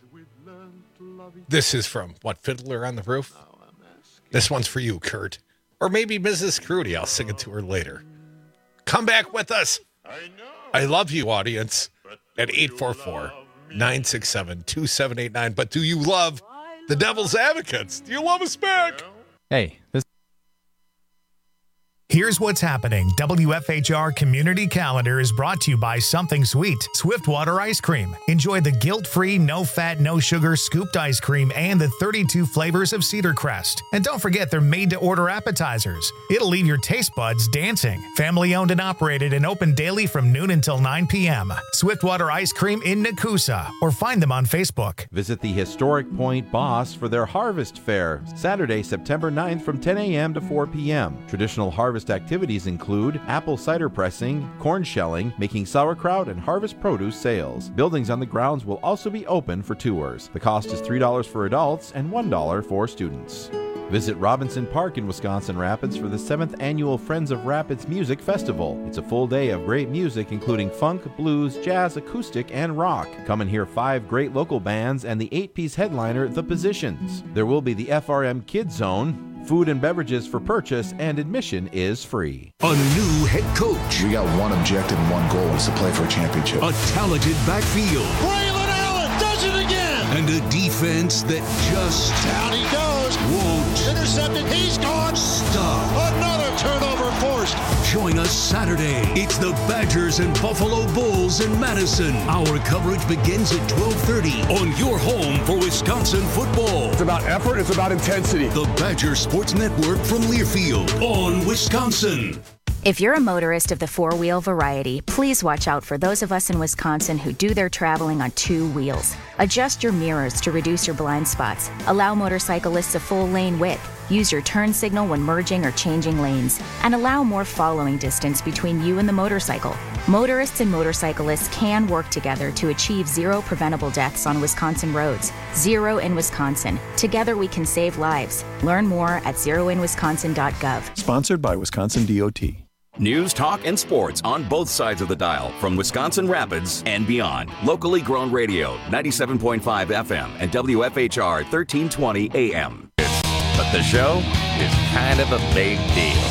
This is from what, Fiddler on the Roof? This one's for you, Kurt. Or maybe Missus Crudy. I'll sing it to her later. Come back with us. I know. I love you, audience, at eight four four, nine six seven, two seven eight nine. But do you love the Devil's Advocates? Do you love us back? Hey, this. Here's what's happening. W F H R Community Calendar is brought to you by Something Sweet, Swiftwater Ice Cream. Enjoy the guilt-free, no-fat, no-sugar scooped ice cream and the thirty-two flavors of Cedar Crest. And don't forget they're made-to-order appetizers. It'll leave your taste buds dancing. Family-owned and operated and open daily from noon until nine p.m. Swiftwater Ice Cream in Nakusa, or find them on Facebook. Visit the historic Point Boss for their Harvest Fair, Saturday, September ninth from ten a.m. to four p.m. Traditional harvest activities include apple cider pressing, corn shelling, making sauerkraut, and harvest produce sales. Buildings on the grounds will also be open for tours. The cost is three dollars for adults and one dollar for students. Visit Robinson Park in Wisconsin Rapids for the seventh Annual Friends of Rapids Music Festival. It's a full day of great music including funk, blues, jazz, acoustic, and rock. Come and hear five great local bands and the eight-piece headliner, The Positions. There will be the F R M Kids Zone, food and beverages for purchase, and admission is free. A new head coach. We got one objective and one goal, is to play for a championship. A talented backfield. Braylon Allen does it again. and a defense that just down he goes. Won't intercepted. He's gone. Stop. Another turnover forced. Join us Saturday. It's the Badgers and Buffalo Bulls in Madison. Our coverage begins at twelve thirty on your home for Wisconsin football. It's about effort. It's about intensity. The Badger Sports Network from Learfield on Wisconsin. If you're a motorist of the four-wheel variety, please watch out for those of us in Wisconsin who do their traveling on two wheels. Adjust your mirrors to reduce your blind spots. Allow motorcyclists a full lane width. Use your turn signal when merging or changing lanes. And allow more following distance between you and the motorcycle. Motorists and motorcyclists can work together to achieve zero preventable deaths on Wisconsin roads. Zero in Wisconsin. Together we can save lives. Learn more at zero in wisconsin dot gov. Sponsored by Wisconsin D O T. News, talk, and sports on both sides of the dial from Wisconsin Rapids and beyond. Locally grown radio, ninety-seven point five F M and W F H R thirteen twenty A M. But the show is kind of a big deal.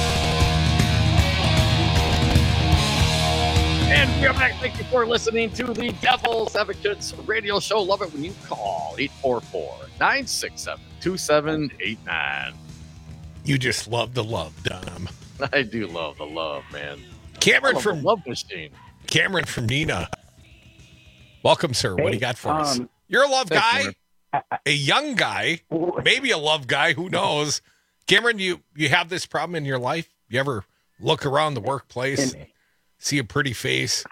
And we are back. Thank you for listening to the Devil's Advocates radio show. Love it when you call eight four four, nine six seven, two seven eight nine. You just love the love, Dom. I do love the love, man. Cameron from Love Machine. Cameron from Nina. Welcome, sir. Hey, what do you got for um, us? You're a love thanks, guy, a young guy, maybe a love guy. Who knows? Cameron, you you have this problem in your life? You ever look around the workplace, see a pretty face?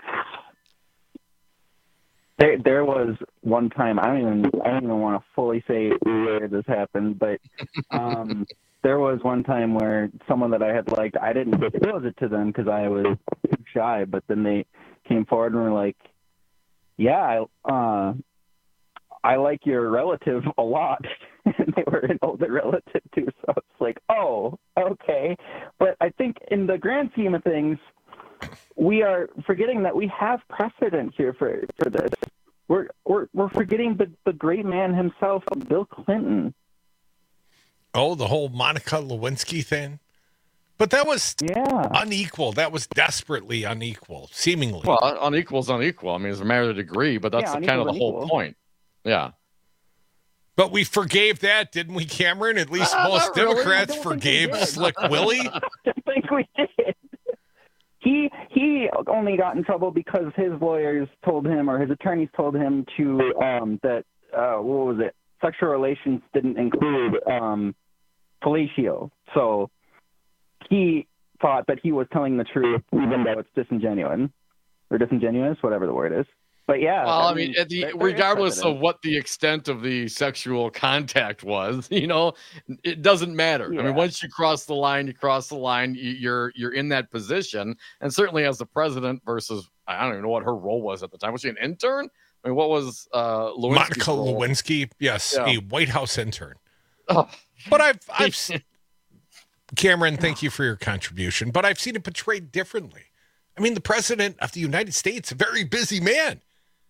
There, there was one time. I don't even. I don't even want to fully say where this happened, but. Um, There was one time where someone that I had liked, I didn't disclose it to them because I was too shy, but then they came forward and were like, yeah, I, uh, I like your relative a lot. And they were an older relative too, so it's like, oh, okay. But I think in the grand scheme of things, we are forgetting that we have precedent here for, for this. We're, we're, we're forgetting the, the great man himself, Bill Clinton. Oh, the whole Monica Lewinsky thing? But that was yeah. unequal. That was desperately unequal, seemingly. Well, unequal is unequal. I mean, it's a matter of degree, but that's yeah, the, kind of the whole unequal. point. Yeah. But we forgave that, didn't we, Cameron? At least Uh, most not really. Democrats I don't forgave think we did. Slick Willie. I don't think we did. He he only got in trouble because his lawyers told him, or his attorneys told him to um, that uh, what was it? Sexual relations didn't include um, fellatio. So he thought that he was telling the truth, even though it's disingenuous or disingenuous, whatever the word is. But yeah, well, I mean, at the, there- there is regardless precedent. of what the extent of the sexual contact was, you know, it doesn't matter. I Yeah. mean, once you cross the line, you cross the line. You, you're you're in that position, and certainly as the president versus I don't even know what her role was at the time. Was she an intern? I mean, what was uh, Lewinsky's Monica role? Lewinsky, yes, Yeah. a White House intern. Oh. But I've, I've, s- Cameron, thank you for your contribution. But I've seen it portrayed differently. I mean, the president of the United States, a very busy man,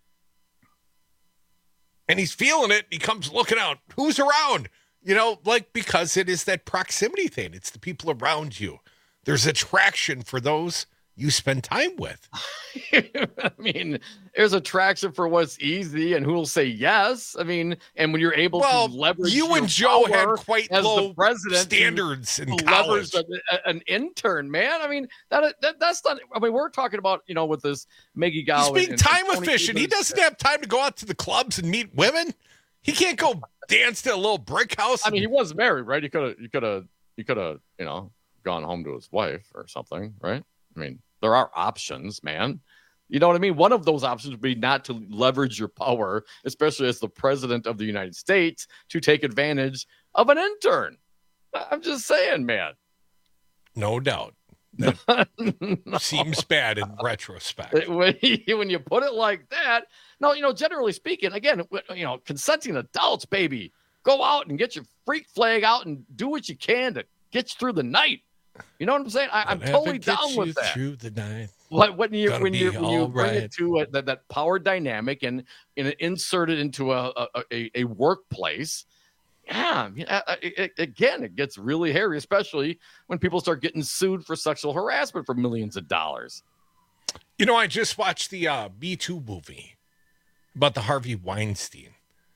and he's feeling it. He comes looking out. Who's around? You know, like because it is that proximity thing. It's the people around you. There's attraction for those you spend time with. I mean, there's attraction for what's easy and who will say yes. I mean, and when you're able Well, to leverage you your and Joe had power quite as low the president to- standards in to college. leverage a- a- an intern, man. I mean, that, that that's not. I mean, we're talking about you know with this Maggie Gao. He's and- being and time Tony efficient. He Evans. doesn't have time to go out to the clubs and meet women. He can't go dance to a little brick house. I mean, he was married, right? He could have. He could have. He could have. You know, gone home to his wife or something, right? I mean, there are options, man. You know what I mean? One of those options would be not to leverage your power, especially as the president of the United States, to take advantage of an intern. I'm just saying, man. No doubt. That seems bad in retrospect. When you, when you put it like that, no, you know, generally speaking, again, you know, consenting adults, baby, go out and get your freak flag out and do what you can to get you through the night. You know what I'm saying? I, I'm Whatever totally gets down you with that. Through the night. What when you Gonna when you be when you all bring right. it to a, that that power dynamic and and insert it into a a, a, a workplace, yeah, I mean, uh, uh, it- it- again, it gets really hairy, especially when people start getting sued for sexual harassment for millions of dollars. You know, I just watched the uh, Me Too movie about the Harvey Weinstein.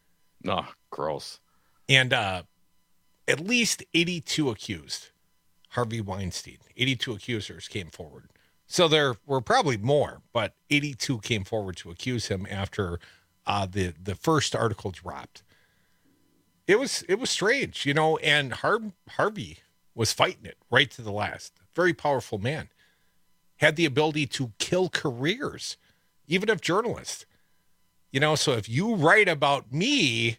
No, gross. And uh, at least eighty-two accused. Harvey Weinstein, eighty-two accusers came forward. So there were probably more, but eighty-two came forward to accuse him after uh, the the first article dropped. It was it was strange, you know, and Har- Harvey was fighting it right to the last. Very powerful man. Had the ability to kill careers, even of journalists. You know, so if you write about me,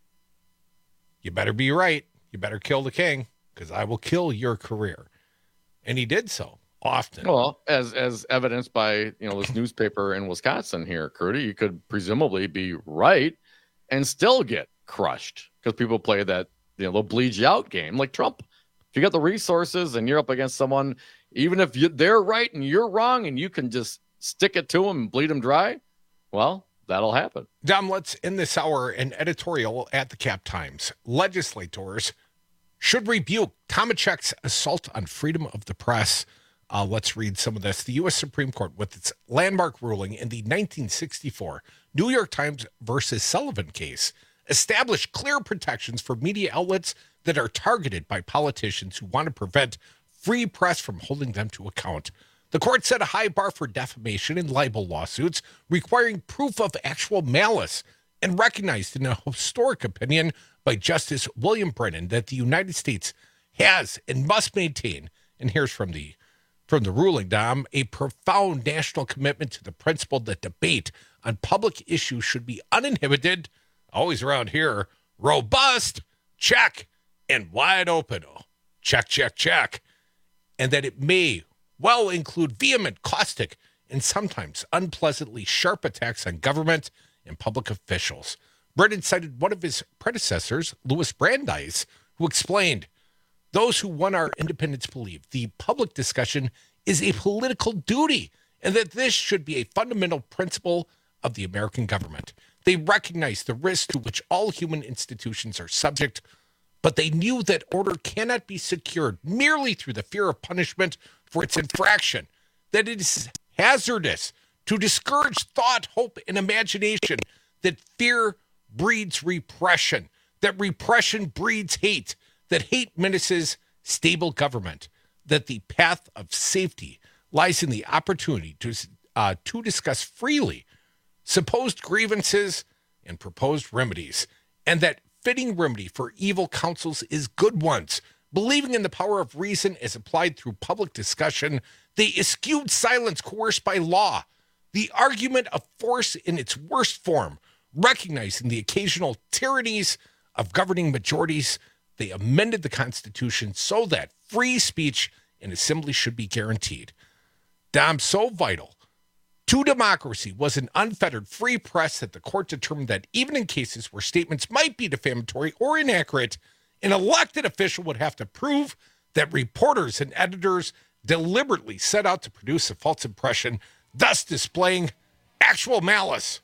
you better be right. You better kill the king, because I will kill your career. And he did so often. Well, as as evidenced by, you know, this newspaper in Wisconsin here, Curdy, you could presumably be right and still get crushed because people play that, you know, they'll bleed you out game like Trump. If you got the resources and you're up against someone, even if you, they're right and you're wrong and you can just stick it to them and bleed them dry, well, that'll happen. Dom, let's end this hour an editorial at the Cap Times. Legislators should rebuke Tomachek's assault on freedom of the press. Uh, let's read some of this. The U S Supreme Court, with its landmark ruling in the nineteen sixty-four New York Times versus Sullivan case, established clear protections for media outlets that are targeted by politicians who want to prevent free press from holding them to account. The court set a high bar for defamation and libel lawsuits, requiring proof of actual malice, and recognized in a historic opinion by Justice William Brennan that the United States has and must maintain, and here's from the from the ruling, Dom, a profound national commitment to the principle that debate on public issues should be uninhibited, always around here, robust, check, and wide open. Oh, check, check, check. And that it may well include vehement, caustic, and sometimes unpleasantly sharp attacks on government and public officials. Brennan cited one of his predecessors, Louis Brandeis, who explained, those who won our independence believe the public discussion is a political duty and that this should be a fundamental principle of the American government. They recognized the risk to which all human institutions are subject, but they knew that order cannot be secured merely through the fear of punishment for its infraction, that it is hazardous to discourage thought, hope, and imagination, that fear breeds repression, that repression breeds hate, that hate menaces stable government, that the path of safety lies in the opportunity to, uh, to discuss freely supposed grievances and proposed remedies, and that fitting remedy for evil counsels is good ones. Believing in the power of reason as applied through public discussion, they eschewed silence coerced by law, the argument of force in its worst form, recognizing the occasional tyrannies of governing majorities. They amended the Constitution so that free speech and assembly should be guaranteed. Dom, so vital to democracy was an unfettered free press that the court determined that even in cases where statements might be defamatory or inaccurate, an elected official would have to prove that reporters and editors deliberately set out to produce a false impression, thus displaying actual malice.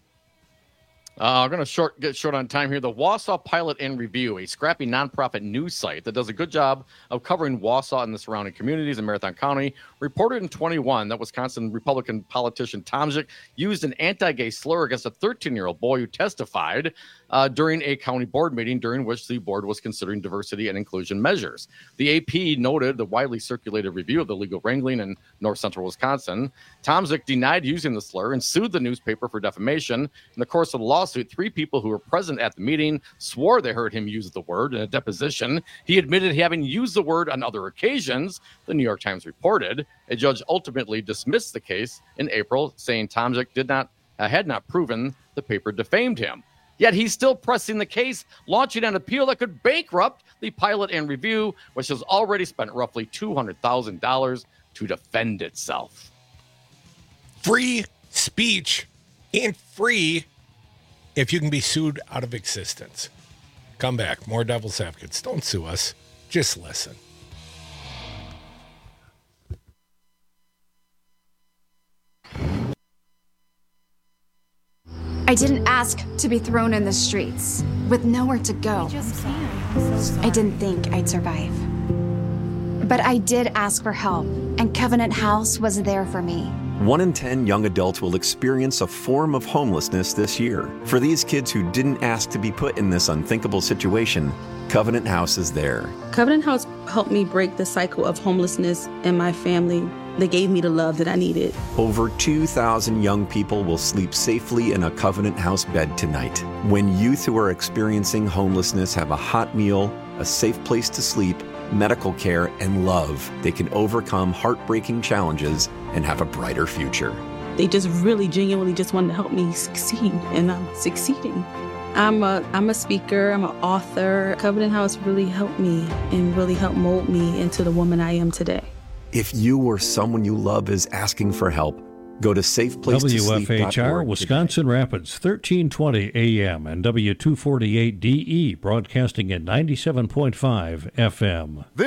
Uh, I'm going to short get short on time here. The Wausau Pilot and Review, a scrappy nonprofit news site that does a good job of covering Wausau and the surrounding communities in Marathon County, reported in twenty-one that Wisconsin Republican politician Tomczyk used an anti-gay slur against a thirteen-year-old boy who testified uh, during a county board meeting during which the board was considering diversity and inclusion measures. The A P noted the widely circulated review of the legal wrangling in north central Wisconsin. Tomczyk denied using the slur and sued the newspaper for defamation. In the course of the lawsuit, three people who were present at the meeting swore they heard him use the word in a deposition. He admitted having used the word on other occasions, the New York Times reported. A judge ultimately dismissed the case in April, saying Tomczyk did not uh, had not proven the paper defamed him. Yet he's still pressing the case, launching an appeal that could bankrupt the Pilot and Review, which has already spent roughly two hundred thousand dollars to defend itself. Free speech ain't free if you can be sued out of existence. Come back. More Devil's Advocates. Don't sue us. Just listen. I didn't ask to be thrown in the streets with nowhere to go. I didn't think I'd survive. But I did ask for help, and Covenant House was there for me. One in ten young adults will experience a form of homelessness this year. For these kids who didn't ask to be put in this unthinkable situation, Covenant House is there. Covenant House helped me break the cycle of homelessness in my family. They gave me the love that I needed. Over two thousand young people will sleep safely in a Covenant House bed tonight. When youth who are experiencing homelessness have a hot meal, a safe place to sleep, medical care, and love, they can overcome heartbreaking challenges and have a brighter future. They just really genuinely just wanted to help me succeed, and I'm succeeding. I'm a I'm a speaker, I'm an author. Covenant House really helped me and really helped mold me into the woman I am today. If you or someone you love is asking for help, go to safe place to sleep dot org. W F H R, Wisconsin Rapids, thirteen twenty A M and W two forty-eight D E, broadcasting at ninety-seven point five F M.